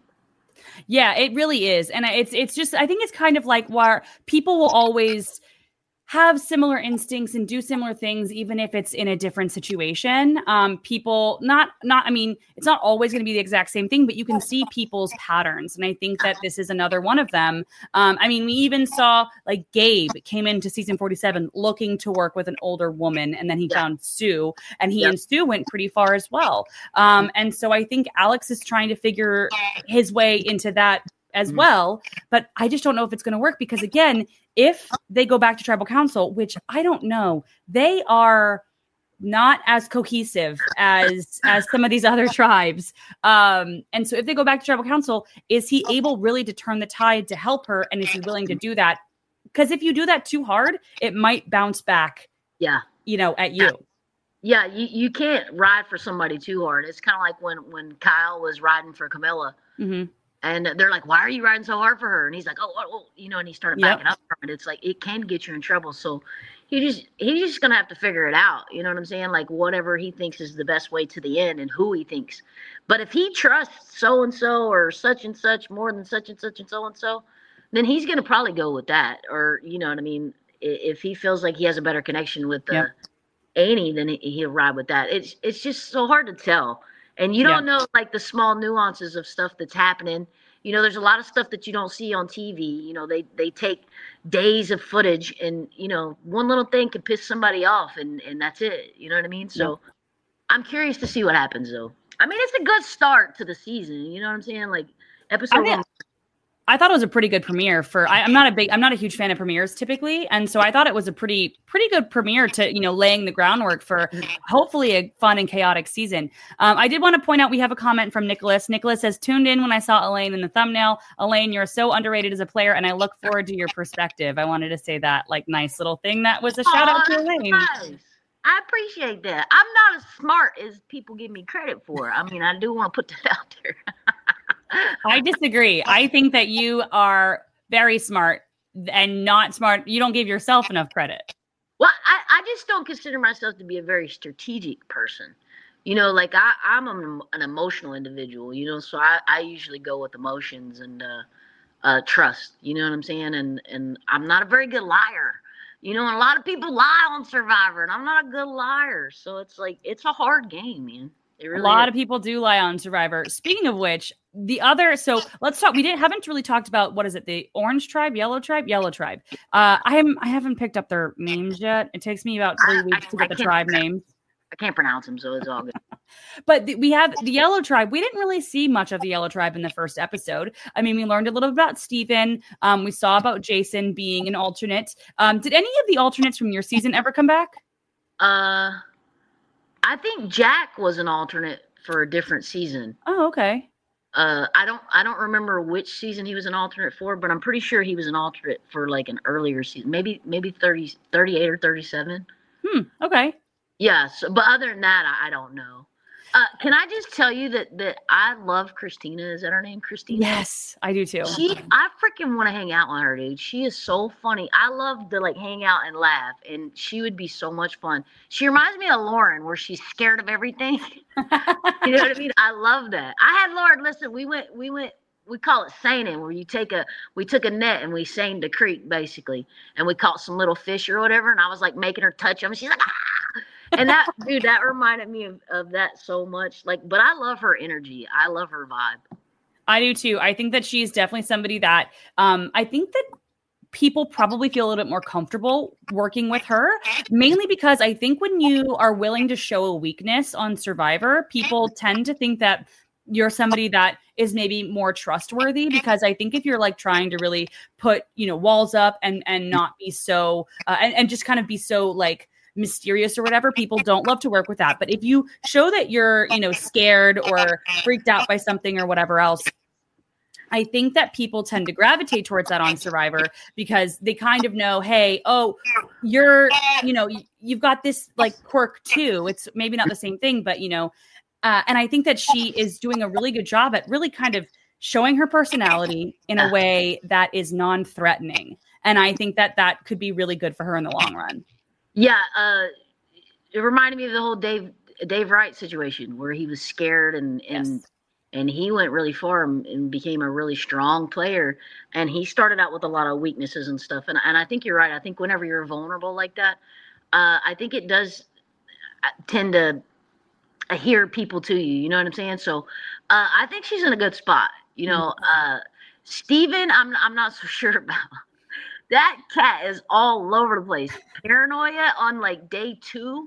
Yeah, it really is. And it's it's just, I think it's kind of like where people will always have similar instincts and do similar things, even if it's in a different situation. Um, people not, not, I mean, it's not always going to be the exact same thing, but you can see people's patterns. And I think that this is another one of them. Um, I mean, we even saw like Gabe came into season forty-seven looking to work with an older woman. And then he yeah. found Sue and he yep. and Sue went pretty far as well. Um, and so I think Alex is trying to figure his way into that as mm-hmm. well, but I just don't know if it's going to work because again, if they go back to tribal council, which I don't know, they are not as cohesive as as some of these other tribes. Um, and so if they go back to tribal council, is he able really to turn the tide to help her? And is he willing to do that? Because if you do that too hard, it might bounce back. Yeah. You know, at you. Yeah. You, you can't ride for somebody too hard. It's kind of like when, when Kyle was riding for Camilla. Mm-hmm. And they're like, why are you riding so hard for her? And he's like, oh, oh, oh. you know, and he started backing yep. up from it. It's like, it can get you in trouble. So he just, he's just going to have to figure it out. You know what I'm saying? Like whatever he thinks is the best way to the end and who he thinks. But if he trusts so-and-so or such and such more than such and such and so-and-so, then he's going to probably go with that. Or, you know what I mean? If he feels like he has a better connection with the yep. Annie, then he'll ride with that. It's, it's just so hard to tell. And you don't yeah. know like the small nuances of stuff that's happening. You know, there's a lot of stuff that you don't see on T V. You know, they, they take days of footage and, you know, one little thing can piss somebody off and, and that's it. You know what I mean? So yeah. I'm curious to see what happens though. I mean, it's a good start to the season. You know what I'm saying? Like episode one. I thought it was a pretty good premiere for, I, I'm not a big, I'm not a huge fan of premieres typically. And so I thought it was a pretty, pretty good premiere to, you know, laying the groundwork for hopefully a fun and chaotic season. Um, I did want to point out, we have a comment from Nicholas. Nicholas says, tuned in when I saw Elaine in the thumbnail. Elaine, you're so underrated as a player and I look forward to your perspective. I wanted to say that like nice little thing. That was a shout oh, out to Elaine. Nice. I appreciate that. I'm not as smart as people give me credit for. I mean, I do want to put that out there. I disagree. I think that you are very smart and not smart. You don't give yourself enough credit. Well, I, I just don't consider myself to be a very strategic person. You know, like I, I'm an, an emotional individual, you know, so I, I usually go with emotions and uh, uh, trust, you know what I'm saying? And, and I'm not a very good liar, you know, and a lot of people lie on Survivor and I'm not a good liar. So it's like, it's a hard game, man. Really a lot is. of people do lie on Survivor. Speaking of which, the other, so let's talk. We didn't haven't really talked about what is it? The Orange Tribe, Yellow Tribe, Yellow Tribe. Uh, I am I haven't picked up their names yet. It takes me about three I, weeks I, to get I the tribe names. I can't pronounce them, so it's all good. But the, we have the Yellow Tribe. We didn't really see much of the Yellow Tribe in the first episode. I mean, we learned a little bit about Stephen. Um, we saw about Jason being an alternate. Um, did any of the alternates from your season ever come back? Uh, I think Jack was an alternate for a different season. Oh, okay. Uh, I don't, I don't remember which season he was an alternate for, but I'm pretty sure he was an alternate for like an earlier season, maybe, maybe thirty, thirty-eight or thirty-seven. Hmm. Okay. Yeah. So, but other than that, I, I don't know. Uh, can I just tell you that that I love Christina? Is that her name, Christina? Yes, I do too. She, I freaking want to hang out with her, dude. She is so funny. I love to like hang out and laugh, and she would be so much fun. She reminds me of Lauren, where she's scared of everything. You know what I mean? I love that. I had Lauren. Listen, we went, we went. We call it seining, where you take a, we took a net and we seined the creek basically, and we caught some little fish or whatever. And I was like making her touch them. She's like, ah. And that, dude, that reminded me of, of that so much. Like, but I love her energy. I love her vibe. I do too. I think that she's definitely somebody that, um, I think that people probably feel a little bit more comfortable working with her, mainly because I think when you are willing to show a weakness on Survivor, people tend to think that you're somebody that is maybe more trustworthy, because I think if you're like trying to really put, you know, walls up and, and not be so, uh, and, and just kind of be so like mysterious or whatever, people don't love to work with that. But if you show that you're, you know, scared or freaked out by something or whatever else, I think that people tend to gravitate towards that on Survivor, because they kind of know, hey, oh, you're, you know, you've got this like quirk too. It's maybe not the same thing, but you know, Uh, and I think that she is doing a really good job at really kind of showing her personality in a way that is non-threatening. And I think that that could be really good for her in the long run. Yeah. Uh, it reminded me of the whole Dave, Dave Wright situation where he was scared and, and, yes. and he went really far and became a really strong player. And he started out with a lot of weaknesses and stuff. And, and I think you're right. I think whenever you're vulnerable like that, uh, I think it does tend to adhere people to you. You know what I'm saying? So uh, I think she's in a good spot. You know, uh, Steven, I'm, I'm not so sure about. That cat is all over the place. Paranoia on like day two.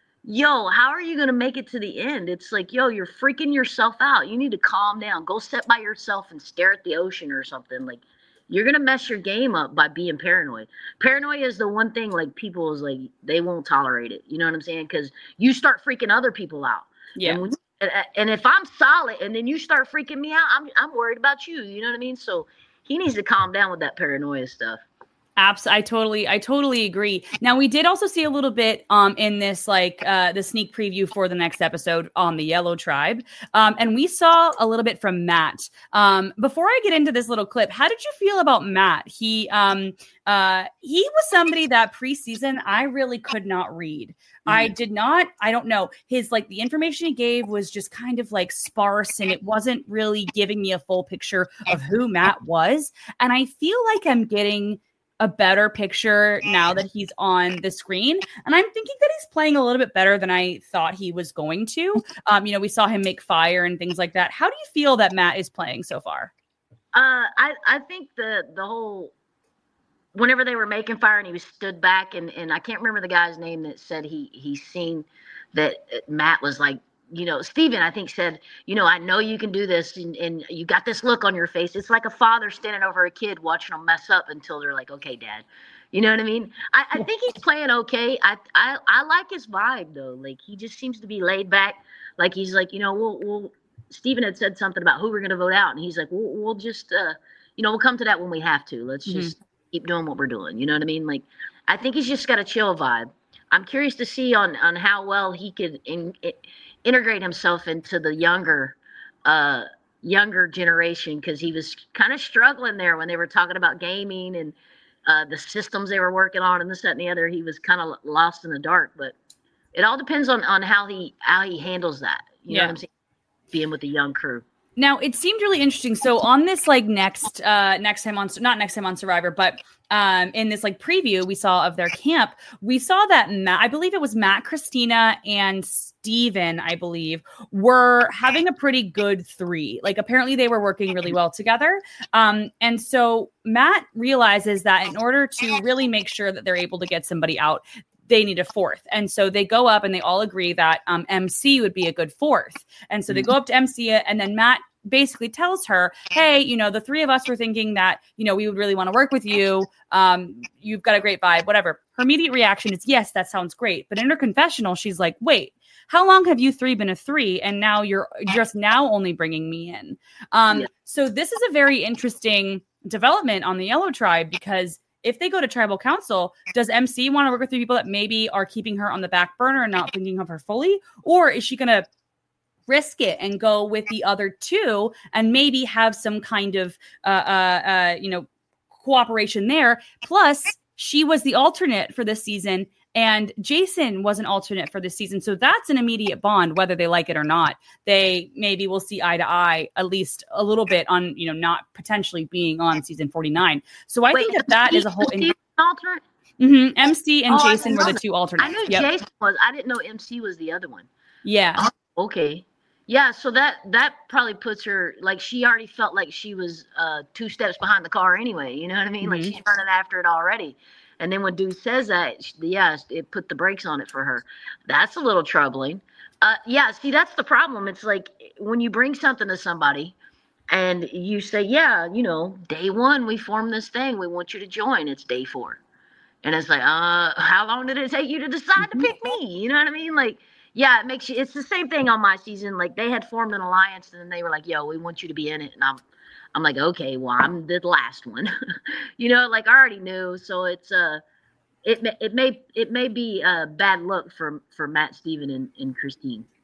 Yo, how are you going to make it to the end? It's like, yo, you're freaking yourself out. You need to calm down. Go sit by yourself and stare at the ocean or something. Like, you're going to mess your game up by being paranoid. Paranoia is the one thing, like, people is like, they won't tolerate it. You know what I'm saying? Because you start freaking other people out. Yeah. And, when, and if I'm solid and then you start freaking me out, I'm I'm worried about you. You know what I mean? So he needs to calm down with that paranoia stuff. Absolutely. I totally, I totally agree. Now, we did also see a little bit um, in this, like uh, the sneak preview for the next episode on the Yellow Tribe. Um, and we saw a little bit from Matt. Um, before I get into this little clip, how did you feel about Matt? He, um, uh, he was somebody that preseason I really could not read. Mm-hmm. I did not, I don't know. His, like, the information he gave was just kind of like sparse, and it wasn't really giving me a full picture of who Matt was. And I feel like I'm getting a better picture now that he's on the screen. And I'm thinking that he's playing a little bit better than I thought he was going to. Um, you know, we saw him make fire and things like that. How do you feel that Matt is playing so far? Uh, I, I think the, the whole, whenever they were making fire and he was stood back and, and I can't remember the guy's name that said he, he's seen that Matt was like, you know, Steven, I think said, you know, I know you can do this and, and you got this look on your face. It's like a father standing over a kid watching them mess up until they're like, okay, Dad. You know what I mean? I, I think he's playing okay. I, I I like his vibe, though. Like, he just seems to be laid back. Like, he's like, you know, we'll, we'll Steven had said something about who we're going to vote out. And he's like, we'll, we'll just, uh, you know, we'll come to that when we have to. Let's mm-hmm. just keep doing what we're doing. You know what I mean? Like, I think he's just got a chill vibe. I'm curious to see on, on how well he could in, it, integrate himself into the younger uh younger generation, because he was kind of struggling there when they were talking about gaming and uh the systems they were working on and this, that, and the other. He was kind of lost in the dark, but it all depends on on how he how he handles that. You yeah. know what I'm saying? Being with the young crew. Now, it seemed really interesting. So on this, like, next, uh, next time on, not next time on Survivor, but um, in this, like, preview we saw of their camp, we saw that Matt, I believe it was Matt, Christina, and Steven, I believe, were having a pretty good three. Like, apparently they were working really well together. Um, and so Matt realizes that in order to really make sure that they're able to get somebody out, they need a fourth. And so they go up and they all agree that um, M C would be a good fourth. And so they go up to M C, and then Matt basically tells her, hey, you know, the three of us were thinking that, you know, we would really want to work with you. Um, you've got a great vibe, whatever. Her immediate reaction is, yes, that sounds great. But in her confessional, she's like, wait, how long have you three been a three? And now you're just now only bringing me in. Um, yeah. So this is a very interesting development on the Yellow Tribe, because if they go to tribal council, does M C want to work with three people that maybe are keeping her on the back burner and not thinking of her fully? Or is she going to risk it and go with the other two and maybe have some kind of, uh, uh, uh, you know, cooperation there? Plus, she was the alternate for this season, and Jason was an alternate for this season. So that's an immediate bond, whether they like it or not. They maybe will see eye to eye, at least a little bit, on, you know, not potentially being on season forty-nine. So I Wait, think that that is a whole in- alternate. Mm-hmm. M C and oh, Jason were the two alternates. I knew yep. Jason was. I didn't know M C was the other one. Yeah. Oh, okay. Yeah. So that that probably puts her, like, she already felt like she was uh, two steps behind the car anyway. You know what I mean? Mm-hmm. Like, she's running after it already. And then when Dude says that, yeah, it put the brakes on it for her. That's a little troubling. Uh, yeah, see, that's the problem. It's like when you bring something to somebody and you say, yeah, you know, day one, we formed this thing. We want you to join. It's day four. And it's like, uh, how long did it take you to decide to pick me? You know what I mean? Like, yeah, it makes you, it's the same thing on my season. Like, they had formed an alliance and then they were like, yo, we want you to be in it. And I'm, I'm like, okay, well, I'm the last one, you know, like, I already knew. So it's, uh, it, it may, it may be a bad luck for, for Matt, Steven, and, and Christine.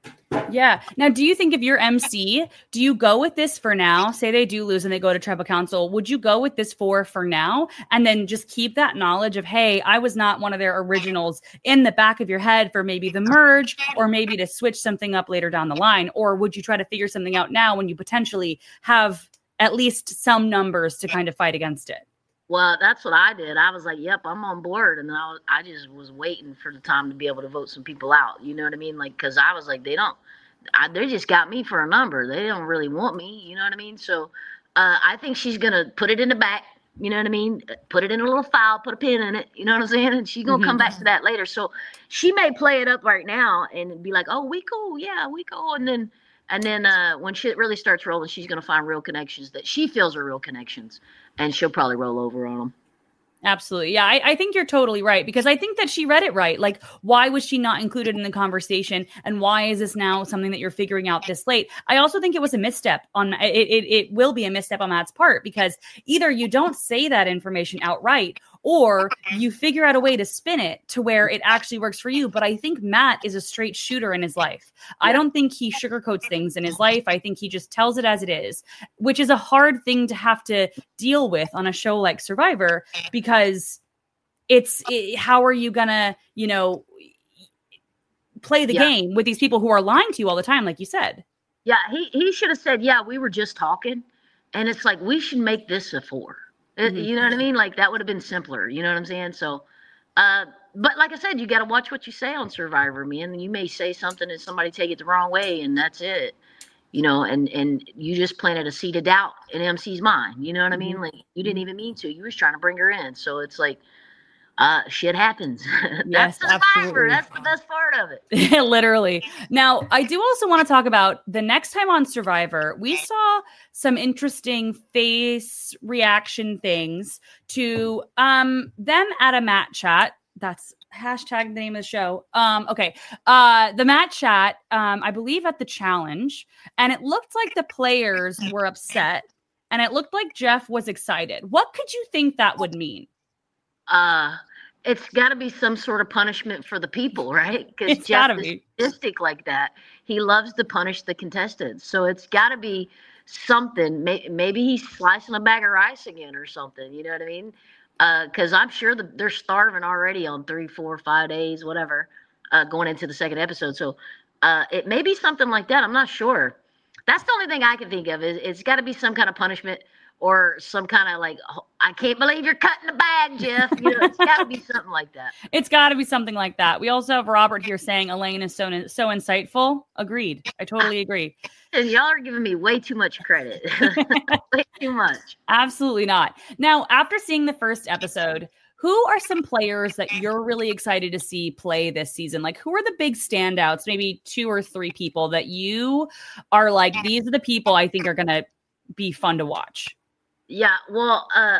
Yeah. Now, do you think if you're M C, do you go with this for now? Say they do lose and they go to tribal council. Would you go with this for for now and then just keep that knowledge of, hey, I was not one of their originals in the back of your head for maybe the merge or maybe to switch something up later down the line? Or would you try to figure something out now when you potentially have at least some numbers to kind of fight against it? Well, that's what I did. I was like, yep, I'm on board. And I, was, I just was waiting for the time to be able to vote some people out. You know what I mean? Like, because I was like, they don't, I, they just got me for a number. They don't really want me. You know what I mean? So uh, I think she's going to put it in the back. You know what I mean? Put it in a little file, put a pin in it. You know what I'm saying? And she's going to mm-hmm. come back to that later. So she may play it up right now and be like, oh, we cool. Yeah, we cool. And then, and then uh, when shit really starts rolling, she's going to find real connections that she feels are real connections. And she'll probably roll over on them. Absolutely. Yeah, I, I think you're totally right, because I think that she read it right. Like, why was she not included in the conversation? And why is this now something that you're figuring out this late? I also think it was a misstep on it. It, it will be a misstep on Matt's part, because either you don't say that information outright or you figure out a way to spin it to where it actually works for you. But I think Matt is a straight shooter in his life. I don't think he sugarcoats things in his life. I think he just tells it as it is, which is a hard thing to have to deal with on a show like Survivor, because it's it, how are you gonna, you know, play the yeah. game with these people who are lying to you all the time, like you said? Yeah, he, he should have said, yeah, we were just talking. And it's like, we should make this a four. Mm-hmm. You know what I mean? Like, that would have been simpler. You know what I'm saying? So, uh, but like I said, you got to watch what you say on Survivor, man. You may say something and somebody take it the wrong way, and that's it. You know, and, and you just planted a seed of doubt in M C's mind. You know what I mean? Like, you didn't even mean to. You was trying to bring her in. So it's like, uh, shit happens. That's Yes, the Survivor. That's the best part of it. Literally. Now, I do also want to talk about the next time on Survivor, we saw some interesting face reaction things to um them at a Matt chat. That's hashtag the name of the show. Um, okay. Uh, the Matt chat, um, I believe at the challenge, and it looked like the players were upset, and it looked like Jeff was excited. What could you think that would mean? Uh, it's got to be some sort of punishment for the people, right? Because Jeff is be. sadistic like that. He loves to punish the contestants. So it's got to be something. Maybe he's slicing a bag of rice again or something. You know what I mean? Because uh, I'm sure the, they're starving already on three, four, five days, whatever, uh, going into the second episode. So uh, it may be something like that. I'm not sure. That's the only thing I can think of. Is it's got to be some kind of punishment or some kind of like, I can't believe you're cutting the bag, Jeff. You know, it's got to be something like that. It's got to be something like that. We also have Robert here saying Elaine is so so insightful. Agreed. I totally agree. And y'all are giving me way too much credit. Way too much. Absolutely not. Now, after seeing the first episode, who are some players that you're really excited to see play this season? Like, who are the big standouts? Maybe two or three people that you are like, these are the people I think are going to be fun to watch. Yeah, well, uh,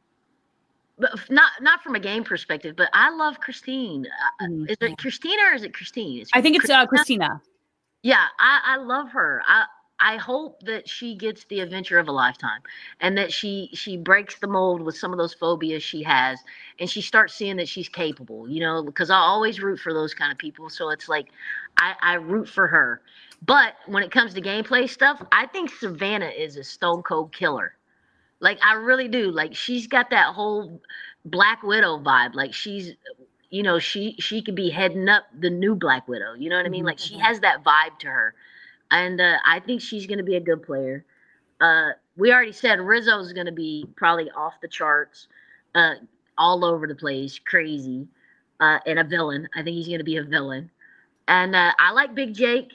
but not not from a game perspective, but I love Christine. Uh, mm-hmm. Is it Christina or is it Christine? Is I think it's uh, Christina. Yeah, I, I love her. I I hope that she gets the adventure of a lifetime, and that she she breaks the mold with some of those phobias she has, and she starts seeing that she's capable. You know, because I always root for those kind of people. So it's like I, I root for her. But when it comes to gameplay stuff, I think Savannah is a stone cold killer. Like, I really do. Like, she's got that whole Black Widow vibe. Like, she's, you know, she she could be heading up the new Black Widow. You know what I mean? Like, she has that vibe to her. And uh, I think she's going to be a good player. Uh, we already said Rizzo's going to be probably off the charts, uh, all over the place, crazy, uh, and a villain. I think he's going to be a villain. And uh, I like Big Jake.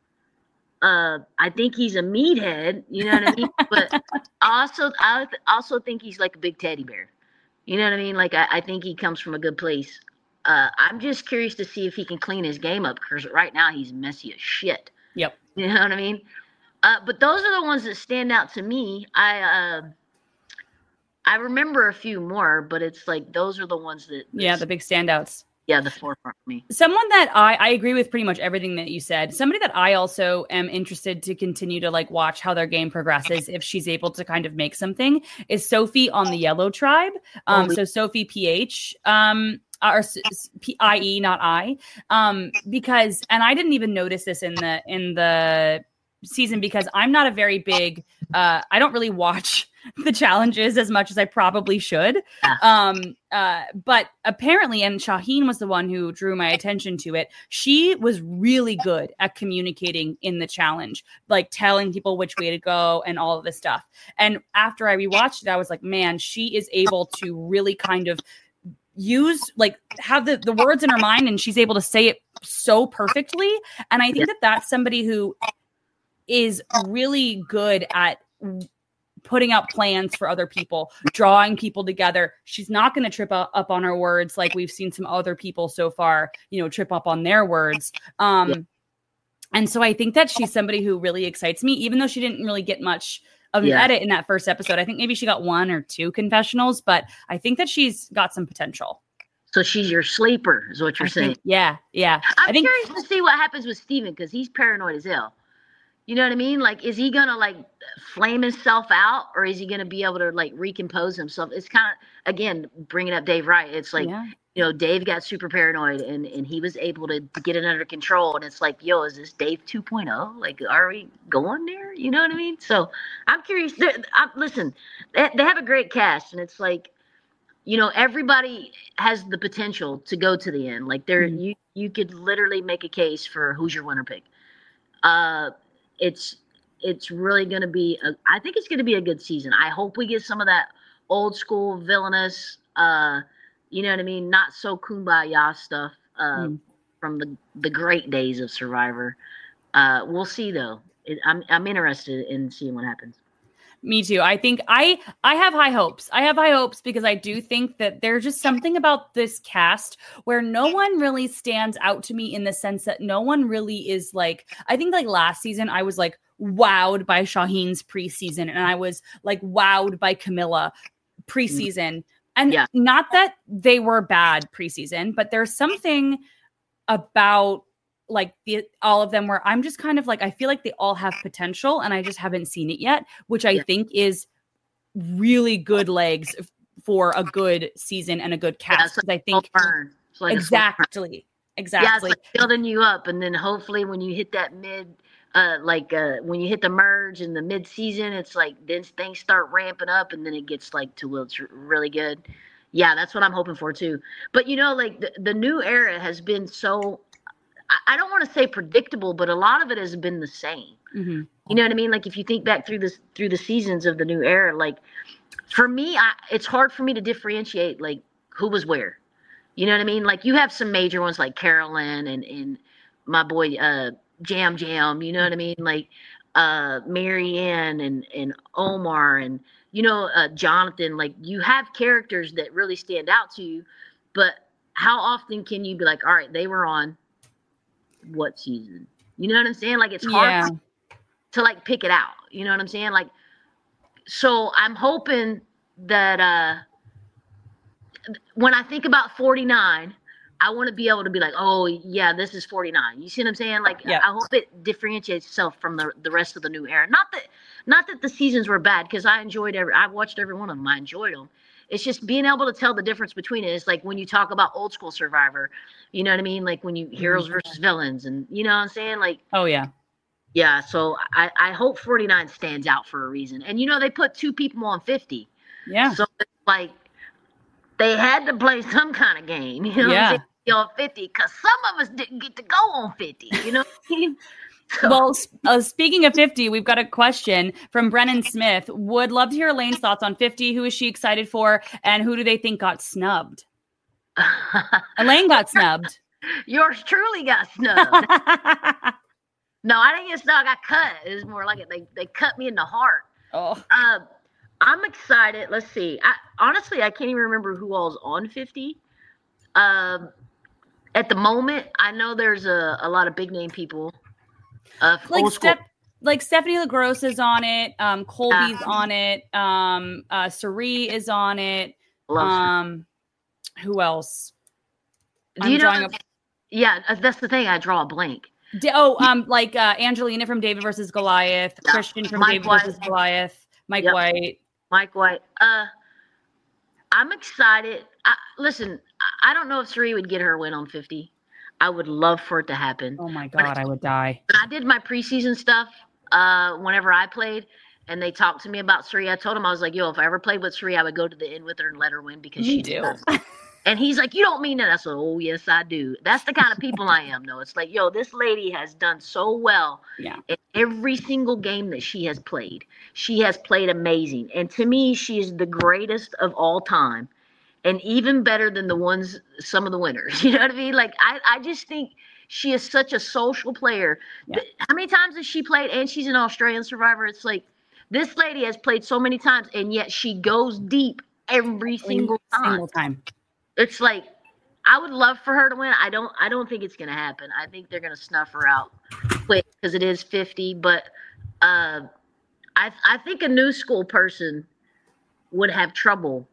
Uh, I think he's a meathead, you know what I mean? But also, I also think he's like a big teddy bear. You know what I mean? Like, I, I think he comes from a good place. Uh, I'm just curious to see if he can clean his game up, because right now he's messy as shit. Yep. You know what I mean? Uh, but those are the ones that stand out to me. I uh, I remember a few more, but it's like those are the ones that. Yeah, the big standouts. Yeah, the forefront for me. Someone that I, I agree with pretty much everything that you said. Somebody that I also am interested to continue to like watch how their game progresses if she's able to kind of make something is Sophie on the Yellow Tribe. Um, so Sophie P H. Um, or P I E, not I, um, because, and I didn't even notice this in the, in the season because I'm not a very big, uh, I don't really watch the challenges as much as I probably should. Um, uh, but apparently, and Shaheen was the one who drew my attention to it. She was really good at communicating in the challenge, like telling people which way to go and all of this stuff. And after I rewatched it, I was like, man, she is able to really kind of use, like have the, the words in her mind and she's able to say it so perfectly. And I think that that's somebody who is really good at putting out plans for other people, drawing people together. She's not going to trip up, up on her words like we've seen some other people so far, you know, trip up on their words. Um, yeah. And so I think that she's somebody who really excites me, even though she didn't really get much of an yeah. edit in that first episode. I think maybe she got one or two confessionals, but I think that she's got some potential. So she's your sleeper is what you're I saying. Think, yeah. Yeah. I'm I think, curious to see what happens with Steven because he's paranoid as hell. You know what I mean? Like, is he going to like flame himself out or is he going to be able to like recompose himself? It's kind of, again, bringing up Dave Wright. It's like, yeah. you know, Dave got super paranoid and, and he was able to, to get it under control. And it's like, yo, is this Dave two point oh? Like, are we going there? You know what I mean? So I'm curious. I'm, listen, they, they have a great cast and it's like, you know, everybody has the potential to go to the end. Like there, mm-hmm. you, you could literally make a case for who's your winner pick. Uh, It's it's really going to be, a, I think it's going to be a good season. I hope we get some of that old school villainous, uh, you know what I mean? Not so kumbaya stuff uh, mm. from the, the great days of Survivor. Uh, we'll see though. It, I'm I'm interested in seeing what happens. Me too. I think I I have high hopes. I have high hopes because I do think that there's just something about this cast where no one really stands out to me in the sense that no one really is like, I think like last season I was like wowed by Shaheen's preseason and I was like wowed by Camilla preseason. And yeah. not that they were bad preseason, but there's something about like the all of them where I'm just kind of like, I feel like they all have potential and I just haven't seen it yet, which I yeah. think is really good legs for a good season and a good cast. Yeah, I think like exactly, exactly. Yeah, it's like building you up. And then hopefully when you hit that mid, uh, like uh, when you hit the merge in the mid season, it's like, then things start ramping up and then it gets like to where it's really good. Yeah, that's what I'm hoping for too. But you know, like the, the new era has been so, I don't want to say predictable, but a lot of it has been the same. Mm-hmm. You know what I mean? Like if you think back through this, through the seasons of the new era, like for me, I, it's hard for me to differentiate like who was where. You know what I mean? Like you have some major ones like Carolyn and, and my boy uh, Jam Jam. You know what I mean? Like uh, Marianne and, and Omar and, you know, uh, Jonathan. Like you have characters that really stand out to you. But how often can you be like, all right, they were on what season? You know what I'm saying? Like it's hard yeah. to, to like pick it out. You know what I'm saying? Like, so I'm hoping that uh when I think about forty-nine, I want to be able to be like, oh yeah, this is forty-nine. You see what I'm saying? Like yeah. I hope it differentiates itself from the the rest of the new era. Not that not that the seasons were bad, because I enjoyed every I watched every one of them. I enjoyed them. It's just being able to tell the difference between it. It's like when you talk about old school Survivor, you know what I mean? Like when you heroes versus villains, and you know what I'm saying? Like, oh yeah. Yeah. So I, I hope forty-nine stands out for a reason. And you know, they put two people on fifty. Yeah. So it's like they had to play some kind of game, you know yeah. what I'm saying? On fifty, because some of us didn't get to go on fifty, you know what I mean? So. Well, uh, speaking of fifty, we've got a question from Brennan Smith. Would love to hear Elaine's thoughts on fifty. Who is she excited for? And who do they think got snubbed? Elaine got snubbed. Yours truly got snubbed. No, I didn't get snubbed. I got cut. It was more like it. They, they cut me in the heart. Oh. Uh, I'm excited. Let's see. I, honestly, I can't even remember who all's on fifty. Um, at the moment, I know there's a, a lot of big name people. Uh, like Steph, like Stephanie LaGrosse is on it. Um, Colby's uh, on it. Um, uh, Sari is on it. Um, who else? Do you know? A, yeah, that's the thing. I draw a blank. D- oh, um, like uh, Angelina from David versus Goliath. Yeah. Christian from Mike David White. versus Goliath. Mike yep. White. Mike White. Uh, I'm excited. I, listen, I don't know if Cirie would get her win on fifty. I would love for it to happen. Oh my God, I would die. But I did my preseason stuff uh, whenever I played, and they talked to me about Cirie. I told him, I was like, yo, if I ever played with Cirie, I would go to the end with her and let her win because Me she too. does. And he's like, you don't mean that. I said, oh, yes, I do. That's the kind of people I am, though. It's like, yo, this lady has done so well Yeah. in every single game that she has played. She has played amazing. And to me, she is the greatest of all time. And even better than the ones, some of the winners. You know what I mean? Like, I, I just think she is such a social player. Yeah. How many times has she played? And she's an Australian Survivor. It's like, this lady has played so many times, and yet she goes deep every single time. Single time. It's like, I would love for her to win. I don't I don't think it's going to happen. I think they're going to snuff her out quick because it is fifty. But uh, I I think a new school person would have trouble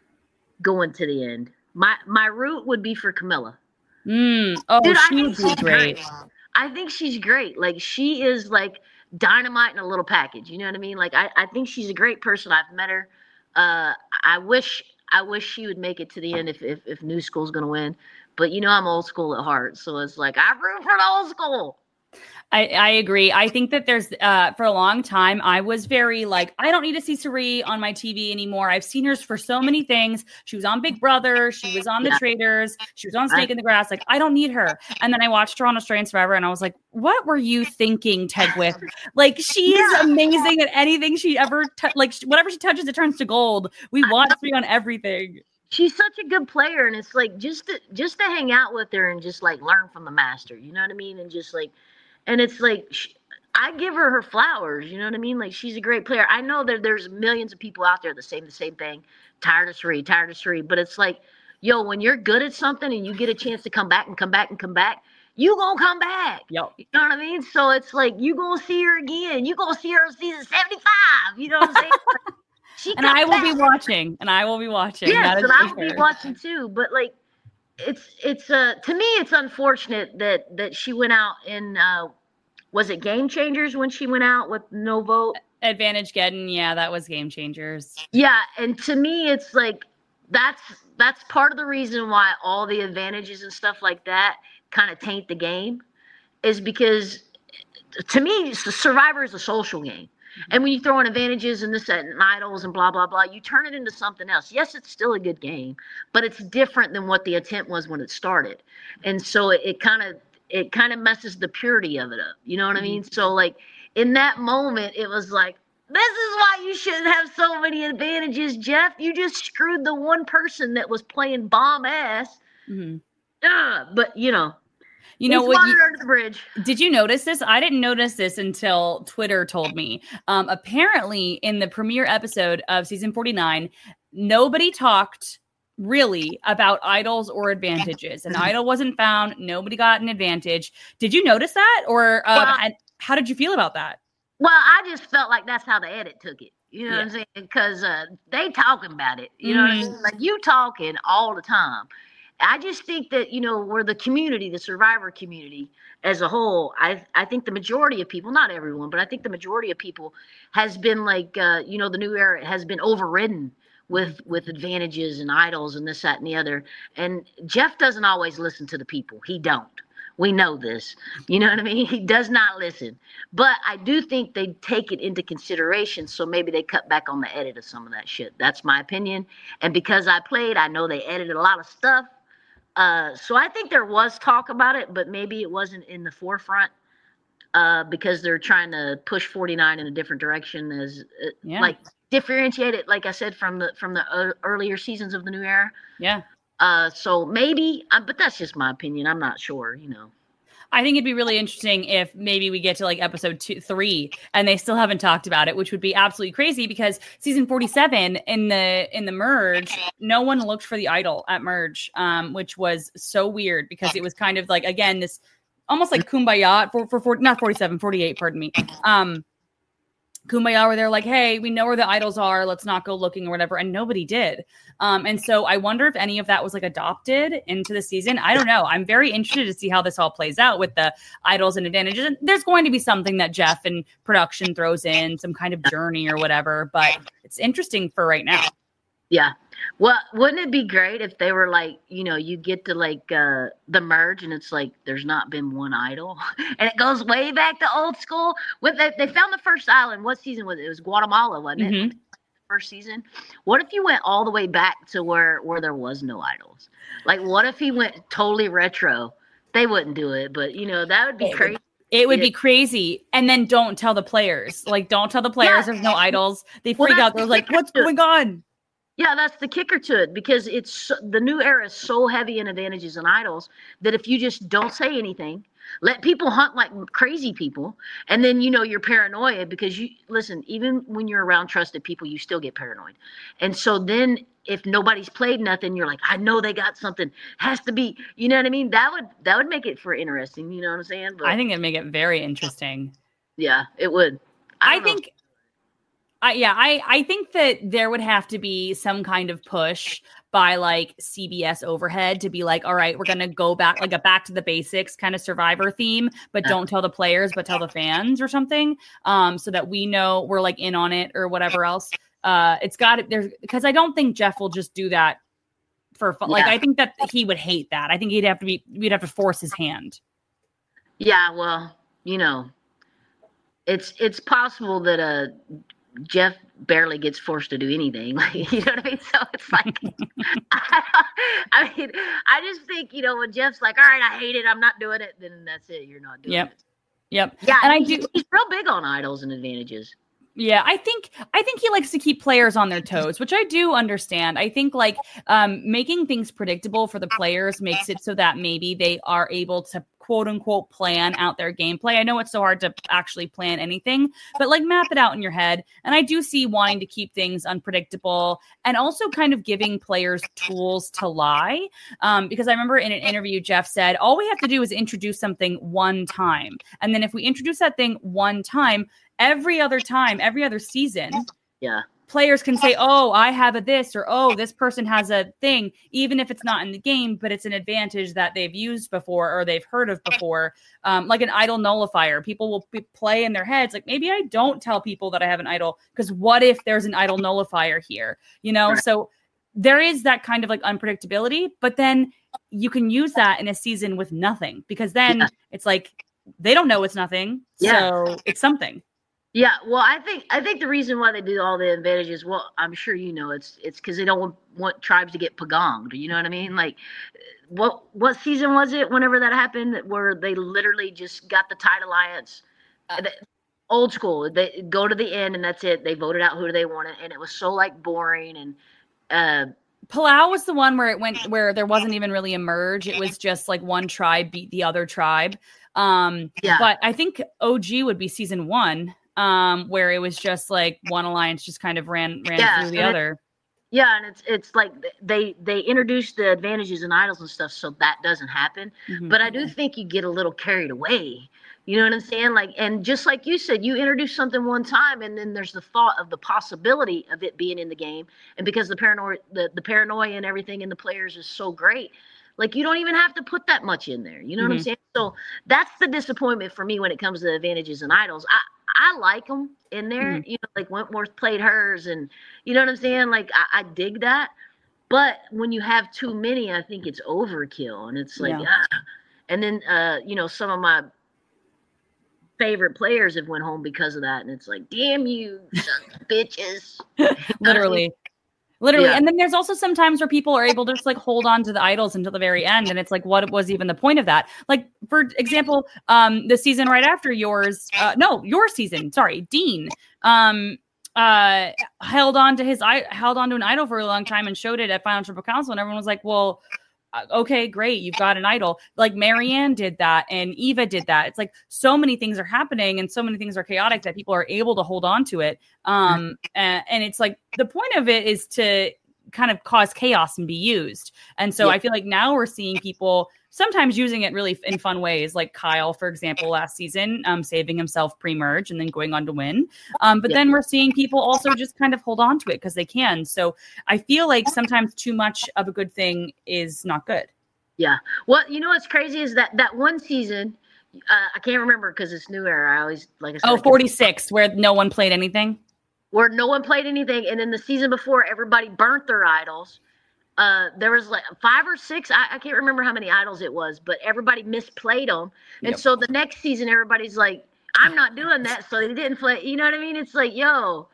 going to the end. My my route would be for Camilla. Mm. Oh, Dude, I she think would be she's great. I think she's great. Like, she is like dynamite in a little package. You know what I mean? Like, I, I think she's a great person. I've met her. Uh, I wish I wish she would make it to the end if if, if New School's going to win. But, you know, I'm old school at heart. So it's like, I root for the old school. I, I agree. I think that there's, uh, for a long time, I was very like, I don't need to see Cirie on my T V anymore. I've seen her for so many things. She was on Big Brother. She was on The Yeah. Traitors. She was on Snake in the Grass. Like, I don't need her. And then I watched her on Australian Survivor and I was like, what were you thinking, Tegwith? Like, she is Yeah. amazing at anything she ever, t- like, whatever she touches, it turns to gold. We want Cirie on everything. She's such a good player. And it's like, just to, just to hang out with her and just like learn from the master. You know what I mean? And just like, and it's like, she, I give her her flowers. You know what I mean? Like, she's a great player. I know that there's millions of people out there that say the same thing. Tired of Cirie, tired of Cirie. But it's like, yo, when you're good at something and you get a chance to come back and come back and come back, you gonna come back. Yep. You know what I mean? So it's like, you gonna see her again. You gonna see her on season seventy-five. You know what I'm saying? She And I will back. be watching. And I will be watching. Yes, That is and I for will be sure. watching too. But like, it's it's uh to me, it's unfortunate that that she went out in uh was it Game Changers when she went out with no vote? Advantage Geddon. Yeah, that was Game Changers. Yeah, and to me, it's like that's that's part of the reason why all the advantages and stuff like that kind of taint the game, is because to me, Survivor is a social game. And when you throw in advantages and this and idols and blah, blah, blah, you turn it into something else. Yes, it's still a good game, but it's different than what the intent was when it started. And so it, it kind of it kind of messes the purity of it up. You know what I mean? So like in that moment, it was like, this is why you shouldn't have so many advantages, Jeff. You just screwed the one person that was playing bomb ass. Mm-hmm. Ugh, but you know, You know it's what? water You, under the bridge. did you notice this? I didn't notice this until Twitter told me. Um, apparently, in the premiere episode of season forty-nine, nobody talked really about idols or advantages. An idol wasn't found. Nobody got an advantage. Did you notice that? Or uh, Well- and how did you feel about that? Well, I just felt like that's how the edit took it. You know Yeah. what I'm saying? Because uh, they talking about it. You know what I Mhm. mean? Like, you talking all the time. I just think that, you know, we're the community, the Survivor community as a whole. I I think the majority of people, not everyone, but I think the majority of people has been like, uh, you know, the new era has been overridden with with advantages and idols and this, that, and the other. And Jeff doesn't always listen to the people. He don't. We know this. You know what I mean? He does not listen. But I do think they take it into consideration, so maybe they cut back on the edit of some of that shit. That's my opinion. And because I played, I know they edited a lot of stuff. Uh, so I think there was talk about it, but maybe it wasn't in the forefront uh, because they're trying to push forty-nine in a different direction, as uh, Yeah. like differentiate it, like I said, from the from the uh, earlier seasons of the new era. Yeah. Uh, so maybe, uh, but that's just my opinion. I'm not sure, you know. I think it'd be really interesting if maybe we get to like episode two, three, and they still haven't talked about it, which would be absolutely crazy because season forty-seven in the in the merge, no one looked for the idol at merge, um, which was so weird because it was kind of like, again, this almost like Kumbaya for for, for not forty-seven, forty-eight, pardon me. Um, Kumbaya, where they're like, hey, we know where the idols are. Let's not go looking or whatever. And nobody did. Um, and so I wonder if any of that was like adopted into the season. I don't know. I'm very interested to see how this all plays out with the idols and advantages. And there's going to be something that Jeff and production throws in, some kind of journey or whatever. But it's interesting for right now. Yeah. Well, wouldn't it be great if they were like, you know, you get to like uh, the merge and it's like there's not been one idol, and it goes way back to old school. When they, they found the first island, what season was it? It was Guatemala, wasn't it? Mm-hmm. First season. What if you went all the way back to where where there was no idols? Like, what if he went totally retro? They wouldn't do it, but you know that would be it crazy. Would, it would yeah. be crazy, and then don't tell the players. Like, don't tell the players yeah. there's no idols. They freak well, out. They're like, "What's going on?" Yeah, that's the kicker to it, because it's the new era is so heavy in advantages and idols that if you just don't say anything, let people hunt like crazy people, and then, you know, you're paranoid because you listen, even when you're around trusted people, you still get paranoid. And so then if nobody's played nothing, you're like, I know they got something, has to be, you know what I mean? That would, that would make it for interesting. You know what I'm saying? But I think it'd make it very interesting. Yeah, it would. I, I think, I, yeah, I, I think that there would have to be some kind of push by like C B S overhead to be like, all right, we're going to go back, like a back to the basics kind of Survivor theme, but don't tell the players, but tell the fans or something. Um, so that we know we're like in on it or whatever else. Uh, it's got it there, because I don't think Jeff will just do that for fun. Yeah. Like, I think that he would hate that. I think he'd have to be, we'd have to force his hand. Yeah. Well, you know, it's, it's possible that, uh, Jeff barely gets forced to do anything. Like, you know what I mean? So it's like, I, I mean, I just think, you know, when Jeff's like, all right, I hate it, I'm not doing it, then that's it. You're not doing yep. it. Yep. Yeah. And I I do. do. He's real big on idols and advantages. Yeah, I think I think he likes to keep players on their toes, which I do understand. I think like um, making things predictable for the players makes it so that maybe they are able to quote unquote plan out their gameplay. I know it's so hard to actually plan anything, but like map it out in your head. And I do see wanting to keep things unpredictable and also kind of giving players tools to lie. Um, because I remember in an interview, Jeff said, all we have to do is introduce something one time. And then if we introduce that thing one time, every other time, every other season, yeah, players can say, oh, I have a this, or, oh, this person has a thing, even if it's not in the game, but it's an advantage that they've used before or they've heard of before. Um, like an idol nullifier. People will p- play in their heads. Like, maybe I don't tell people that I have an idol, because what if there's an idol nullifier here? You know, right. So there is that kind of like unpredictability, but then you can use that in a season with nothing, because then yeah. it's like, they don't know it's nothing. Yeah. So it's something. Yeah, well, I think I think the reason why they do all the advantages, well, I'm sure you know, it's it's because they don't want, want tribes to get pagonged. You know what I mean? Like, what what season was it? Whenever that happened, where they literally just got the Tide Alliance, uh, the, old school. They go to the end and that's it. They voted out who they wanted, and it was so like boring. And uh, Palau was the one where it went where there wasn't even really a merge. It was just like one tribe beat the other tribe. Um, yeah. But I think O G would be season one. Um, where it was just like one alliance just kind of ran ran yeah, through the other. It, yeah, and it's it's like they they introduced the advantages and idols and stuff, so that doesn't happen. Mm-hmm. But I do think you get a little carried away. You know what I'm saying? Like, and just like you said, you introduce something one time, and then there's the thought of the possibility of it being in the game. And because the paranoia, the, the paranoia and everything in the players is so great, like you don't even have to put that much in there. You know mm-hmm. what I'm saying? So that's the disappointment for me when it comes to the advantages and idols. I I like them in there, mm-hmm. you know, like Wentworth played hers, and you know what I'm saying? Like, I, I dig that. But when you have too many, I think it's overkill. And it's like, yeah. ah. And then, uh, you know, some of my favorite players have went home because of that. And it's like, damn you, bitches. Literally. Literally. Yeah. And then there's also some times where people are able to just like hold on to the idols until the very end. And it's like, what was even the point of that? Like, for example, um, the season right after yours, uh, no, your season, sorry, Dean, um, uh, held on to his, I held on to an idol for a long time and showed it at Final Triple Council. And everyone was like, well, okay, great. You've got an idol. Like Marianne did that and Eva did that. It's like so many things are happening and so many things are chaotic that people are able to hold on to it. Um, and, and it's like the point of it is to kind of cause chaos and be used. And so yeah. I feel like now we're seeing people sometimes using it really in fun ways, like Kyle, for example, last season, um, saving himself pre-merge and then going on to win. Um, but yeah. then we're seeing people also just kind of hold on to it because they can. So I feel like sometimes too much of a good thing is not good. Yeah. Well, you know what's crazy is that that one season, uh, I can't remember because it's new era. I always, like I said, oh, forty-six, where no one played anything. where no one played anything, and then the season before everybody burnt their idols. Uh, there was like five or six. I, I can't remember how many idols it was, but everybody misplayed them. And Yep. so the next season, everybody's like, I'm not doing that. So they didn't play. You know what I mean? It's like, yo,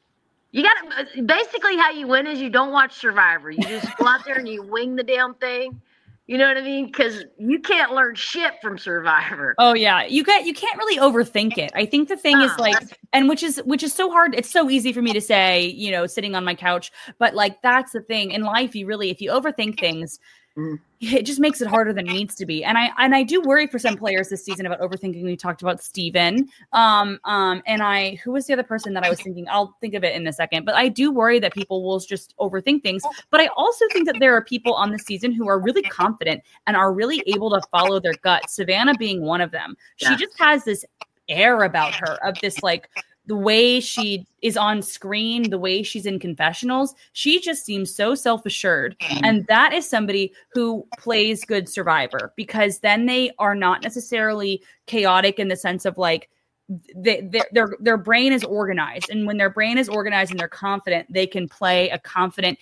you got to basically how you win is you don't watch Survivor. You just go out there and you wing the damn thing. You know what I mean? Because you can't learn shit from Survivor. Oh yeah, you get you can't really overthink it. I think the thing is No, like, that's- and which is which is so hard. It's so easy for me to say, you know, sitting on my couch, but like that's the thing in life. You really, if you overthink things, Mhm. it just makes it harder than it needs to be. And I and I do worry for some players this season about overthinking. We talked about Steven. Um, um, and I who was the other person that I was thinking? I'll think of it in a second. But I do worry that people will just overthink things. But I also think that there are people on the season who are really confident and are really able to follow their gut. Savannah being one of them. She Yeah. just has this air about her of this like the way she is on screen, the way she's in confessionals, she just seems so self-assured. And that is somebody who plays good Survivor, because then they are not necessarily chaotic in the sense of like they, they, their their brain is organized. And when their brain is organized and they're confident, they can play a confident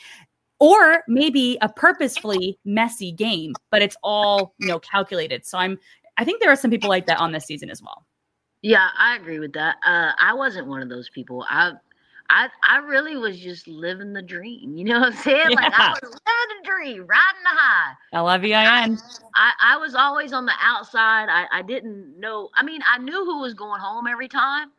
or maybe a purposefully messy game, but it's all, you know, calculated. So I'm I think there are some people like that on this season as well. Yeah, I agree with that. Uh, I wasn't one of those people. I, I, I really was just living the dream. You know what I'm saying? Like Yeah. I was living the dream, riding the high. L I V I N. I, I was always on the outside. I, I didn't know. I mean, I knew who was going home every time.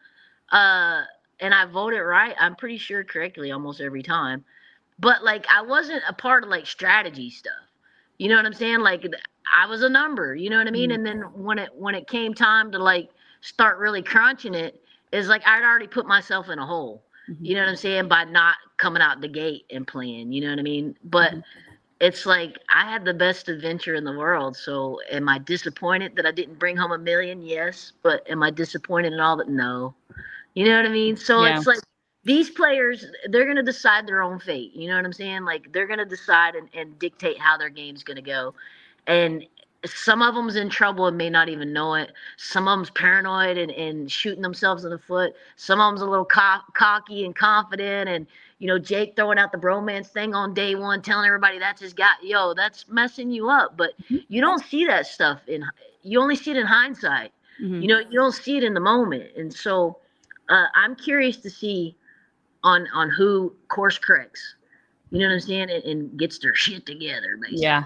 Uh, and I voted right. I'm pretty sure correctly almost every time. But like, I wasn't a part of like strategy stuff. You know what I'm saying? Like I was a number, you know what I mean? Mhm. And then when it, when it came time to like start really crunching it, it's like I'd already put myself in a hole. Mhm. You know what I'm saying? By not coming out the gate and playing, you know what I mean? But Mhm. it's like I had the best adventure in the world. So am I disappointed that I didn't bring home a million? Yes. But am I disappointed in all that? No. You know what I mean? So Yeah. it's like these players, they're going to decide their own fate. You know what I'm saying? Like they're going to decide and, and dictate how their game's going to go. And some of them's in trouble and may not even know it. Some of them's paranoid and, and shooting themselves in the foot. Some of them's a little co- cocky and confident. And, you know, Jake throwing out the bromance thing on day one, telling everybody that's his guy. Yo, that's messing you up. But you don't see that stuff in, you only see it in hindsight. Mhm. You know, you don't see it in the moment. And so uh, I'm curious to see on, on who course corrects, you know what I'm saying? And, and gets their shit together, basically. Yeah.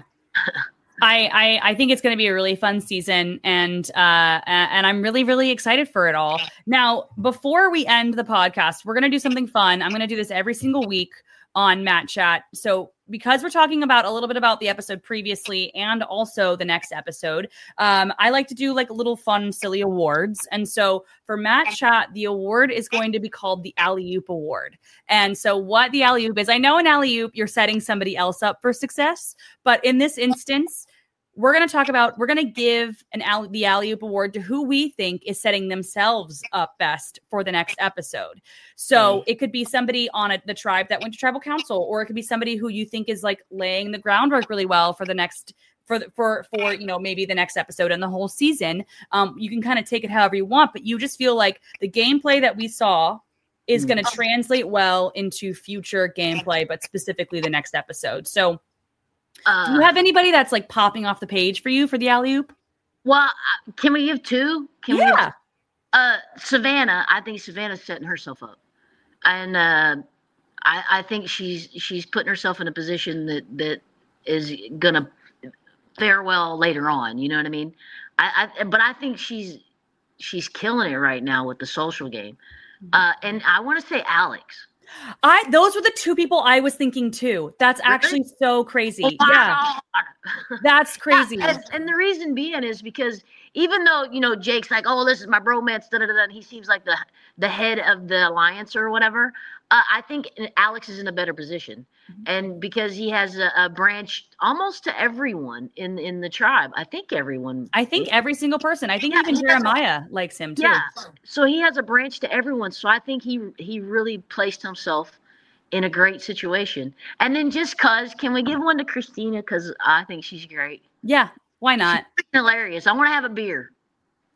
I, I I think it's going to be a really fun season, and uh, and I'm really really excited for it all. Now, before we end the podcast, we're going to do something fun. I'm going to do this every single week on Matt Chat. So because we're talking about a little bit about the episode previously and also the next episode, um, I like to do like little fun, silly awards. And so for Matt Chat, the award is going to be called the Alley Oop Award. And so what the Alley Oop is, I know in Alley Oop, you're setting somebody else up for success, but in this instance, we're going to talk about, we're going to give an alley, the Alley Oop Award to who we think is setting themselves up best for the next episode. So it could be somebody on a, the tribe that went to tribal council, or it could be somebody who you think is like laying the groundwork really well for the next, for, the, for, for, you know, maybe the next episode and the whole season. Um, you can kind of take it however you want, but you just feel like the gameplay that we saw is going to translate well into future gameplay, but specifically the next episode. So Uh, do you have anybody that's like popping off the page for you for the alley oop? well, uh, can we give two? Can we give Yeah. Uh, Savannah, I think Savannah's setting herself up, and uh, I, I think she's she's putting herself in a position that that is gonna fare well later on. You know what I mean? I, I but I think she's she's killing it right now with the social game, uh, and I want to say Alex. I those were the two people I was thinking too. That's actually so crazy. Oh, Yeah, that's crazy. Yeah, and, and the reason being is because even though, you know, Jake's like, oh, this is my bromance, da, da, da, and he seems like the the head of the alliance or whatever, uh, I think Alex is in a better position. Mm-hmm. And because he has a, a branch almost to everyone in, in the tribe. I think everyone. I think every single person. I think Yeah, even he has a- Jeremiah likes him too. Yeah. So he has a branch to everyone. So I think he he really placed himself in a great situation. And then just cause, can we give one to Christina? Because I think she's great. Yeah, why not? She's hilarious. I want to have a beer.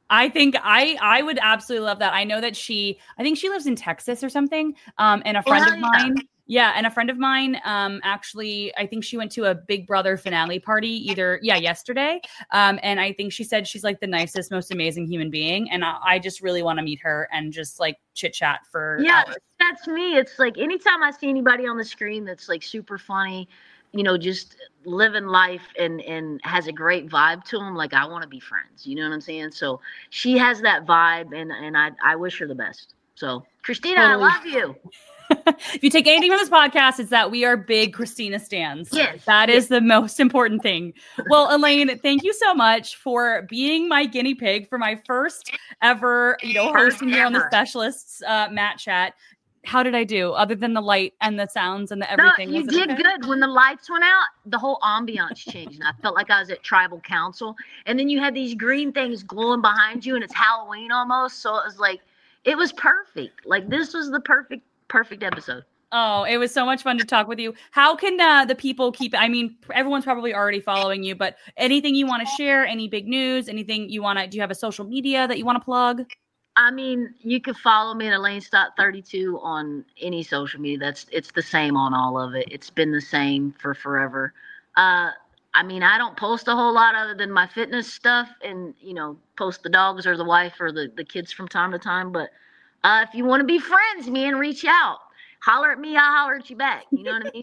I think I I would absolutely love that. I know that she, I think she lives in Texas or something. Um, and a friend Oh, of yeah. mine, yeah, and a friend of mine, um, actually, I think she went to a Big Brother finale party either, yeah, yesterday. Um, and I think she said she's like the nicest, most amazing human being. And I, I just really want to meet her and just like chit chat for Yeah, hours. that's me. It's like anytime I see anybody on the screen that's like super funny, you know, just living life and and has a great vibe to them, like I want to be friends. You know what I'm saying? So she has that vibe, and and I I wish her the best. So Christina, Totally. I love you. If you take anything from this podcast, it's that we are big Christina stans. Yes, That yes. is the most important thing. Well, Elaine, thank you so much for being my guinea pig for my first ever, you know, First hosting here on the ever. Specialists uh, Matt Chat. How did I do other than the light and the sounds and the No, everything? you Was it did okay? good. When the lights went out, the whole ambiance changed. And I felt like I was at tribal council. And then you had these green things glowing behind you, and it's Halloween almost. So it was like, it was perfect. Like this was the perfect, perfect episode. Oh, it was so much fun to talk with you. How can uh, the people keep, I mean, everyone's probably already following you, but anything you want to share, any big news, anything you want to, do you have a social media that you want to plug? I mean, you can follow me at Elaine Stott thirty-two on any social media. That's it's the same on all of it. It's been the same for forever. Uh, I mean, I don't post a whole lot other than my fitness stuff, and you know, post the dogs or the wife or the, the kids from time to time. But uh, if you want to be friends, man, reach out, holler at me, I'll holler at you back. You know what I mean?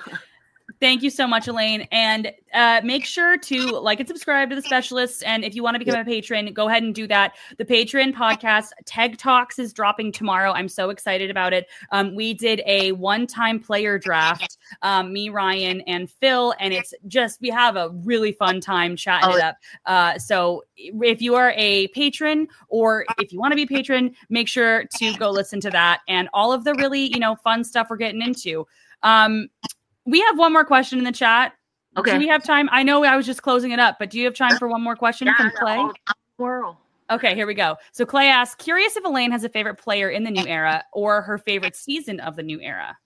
Thank you so much, Elaine. And uh, make sure to like and subscribe to The Specialists. And if you want to become a patron, go ahead and do that. The Patreon podcast, Teg Talks, is dropping tomorrow. I'm so excited about it. Um, we did a one-time player draft, um, me, Ryan, and Phil. And it's just, we have a really fun time chatting Oh, it up. Uh, so if you are a patron or if you want to be a patron, make sure to go listen to that and all of the really, you know, fun stuff we're getting into. Um, We have one more question in the chat. Okay. Do we have time? I know I was just closing it up, but do you have time for one more question Yeah, from I got Clay? all the time in the world. Okay, here we go. So Clay asks, curious if Elaine has a favorite player in the new era or her favorite season of the new era.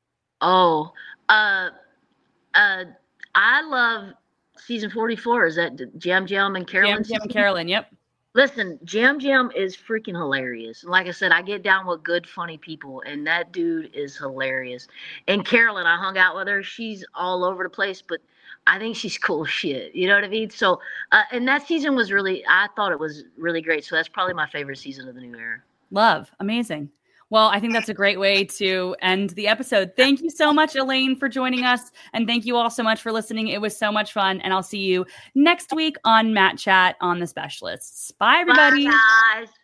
Oh, uh, uh, I love season forty-four. Is that Jam Jam and Carolyn? Jam, Jam and Carolyn, yep. Listen, Jam Jam is freaking hilarious. Like I said, I get down with good, funny people, and that dude is hilarious. And Carolyn, I hung out with her. She's all over the place, but I think she's cool as shit. You know what I mean? So, uh, and that season was really, I thought it was really great. So that's probably my favorite season of the new era. Love. Amazing. Well, I think that's a great way to end the episode. Thank you so much, Elaine, for joining us. And thank you all so much for listening. It was so much fun. And I'll see you next week on Matt Chat on The Specialists. Bye, everybody. Bye, guys.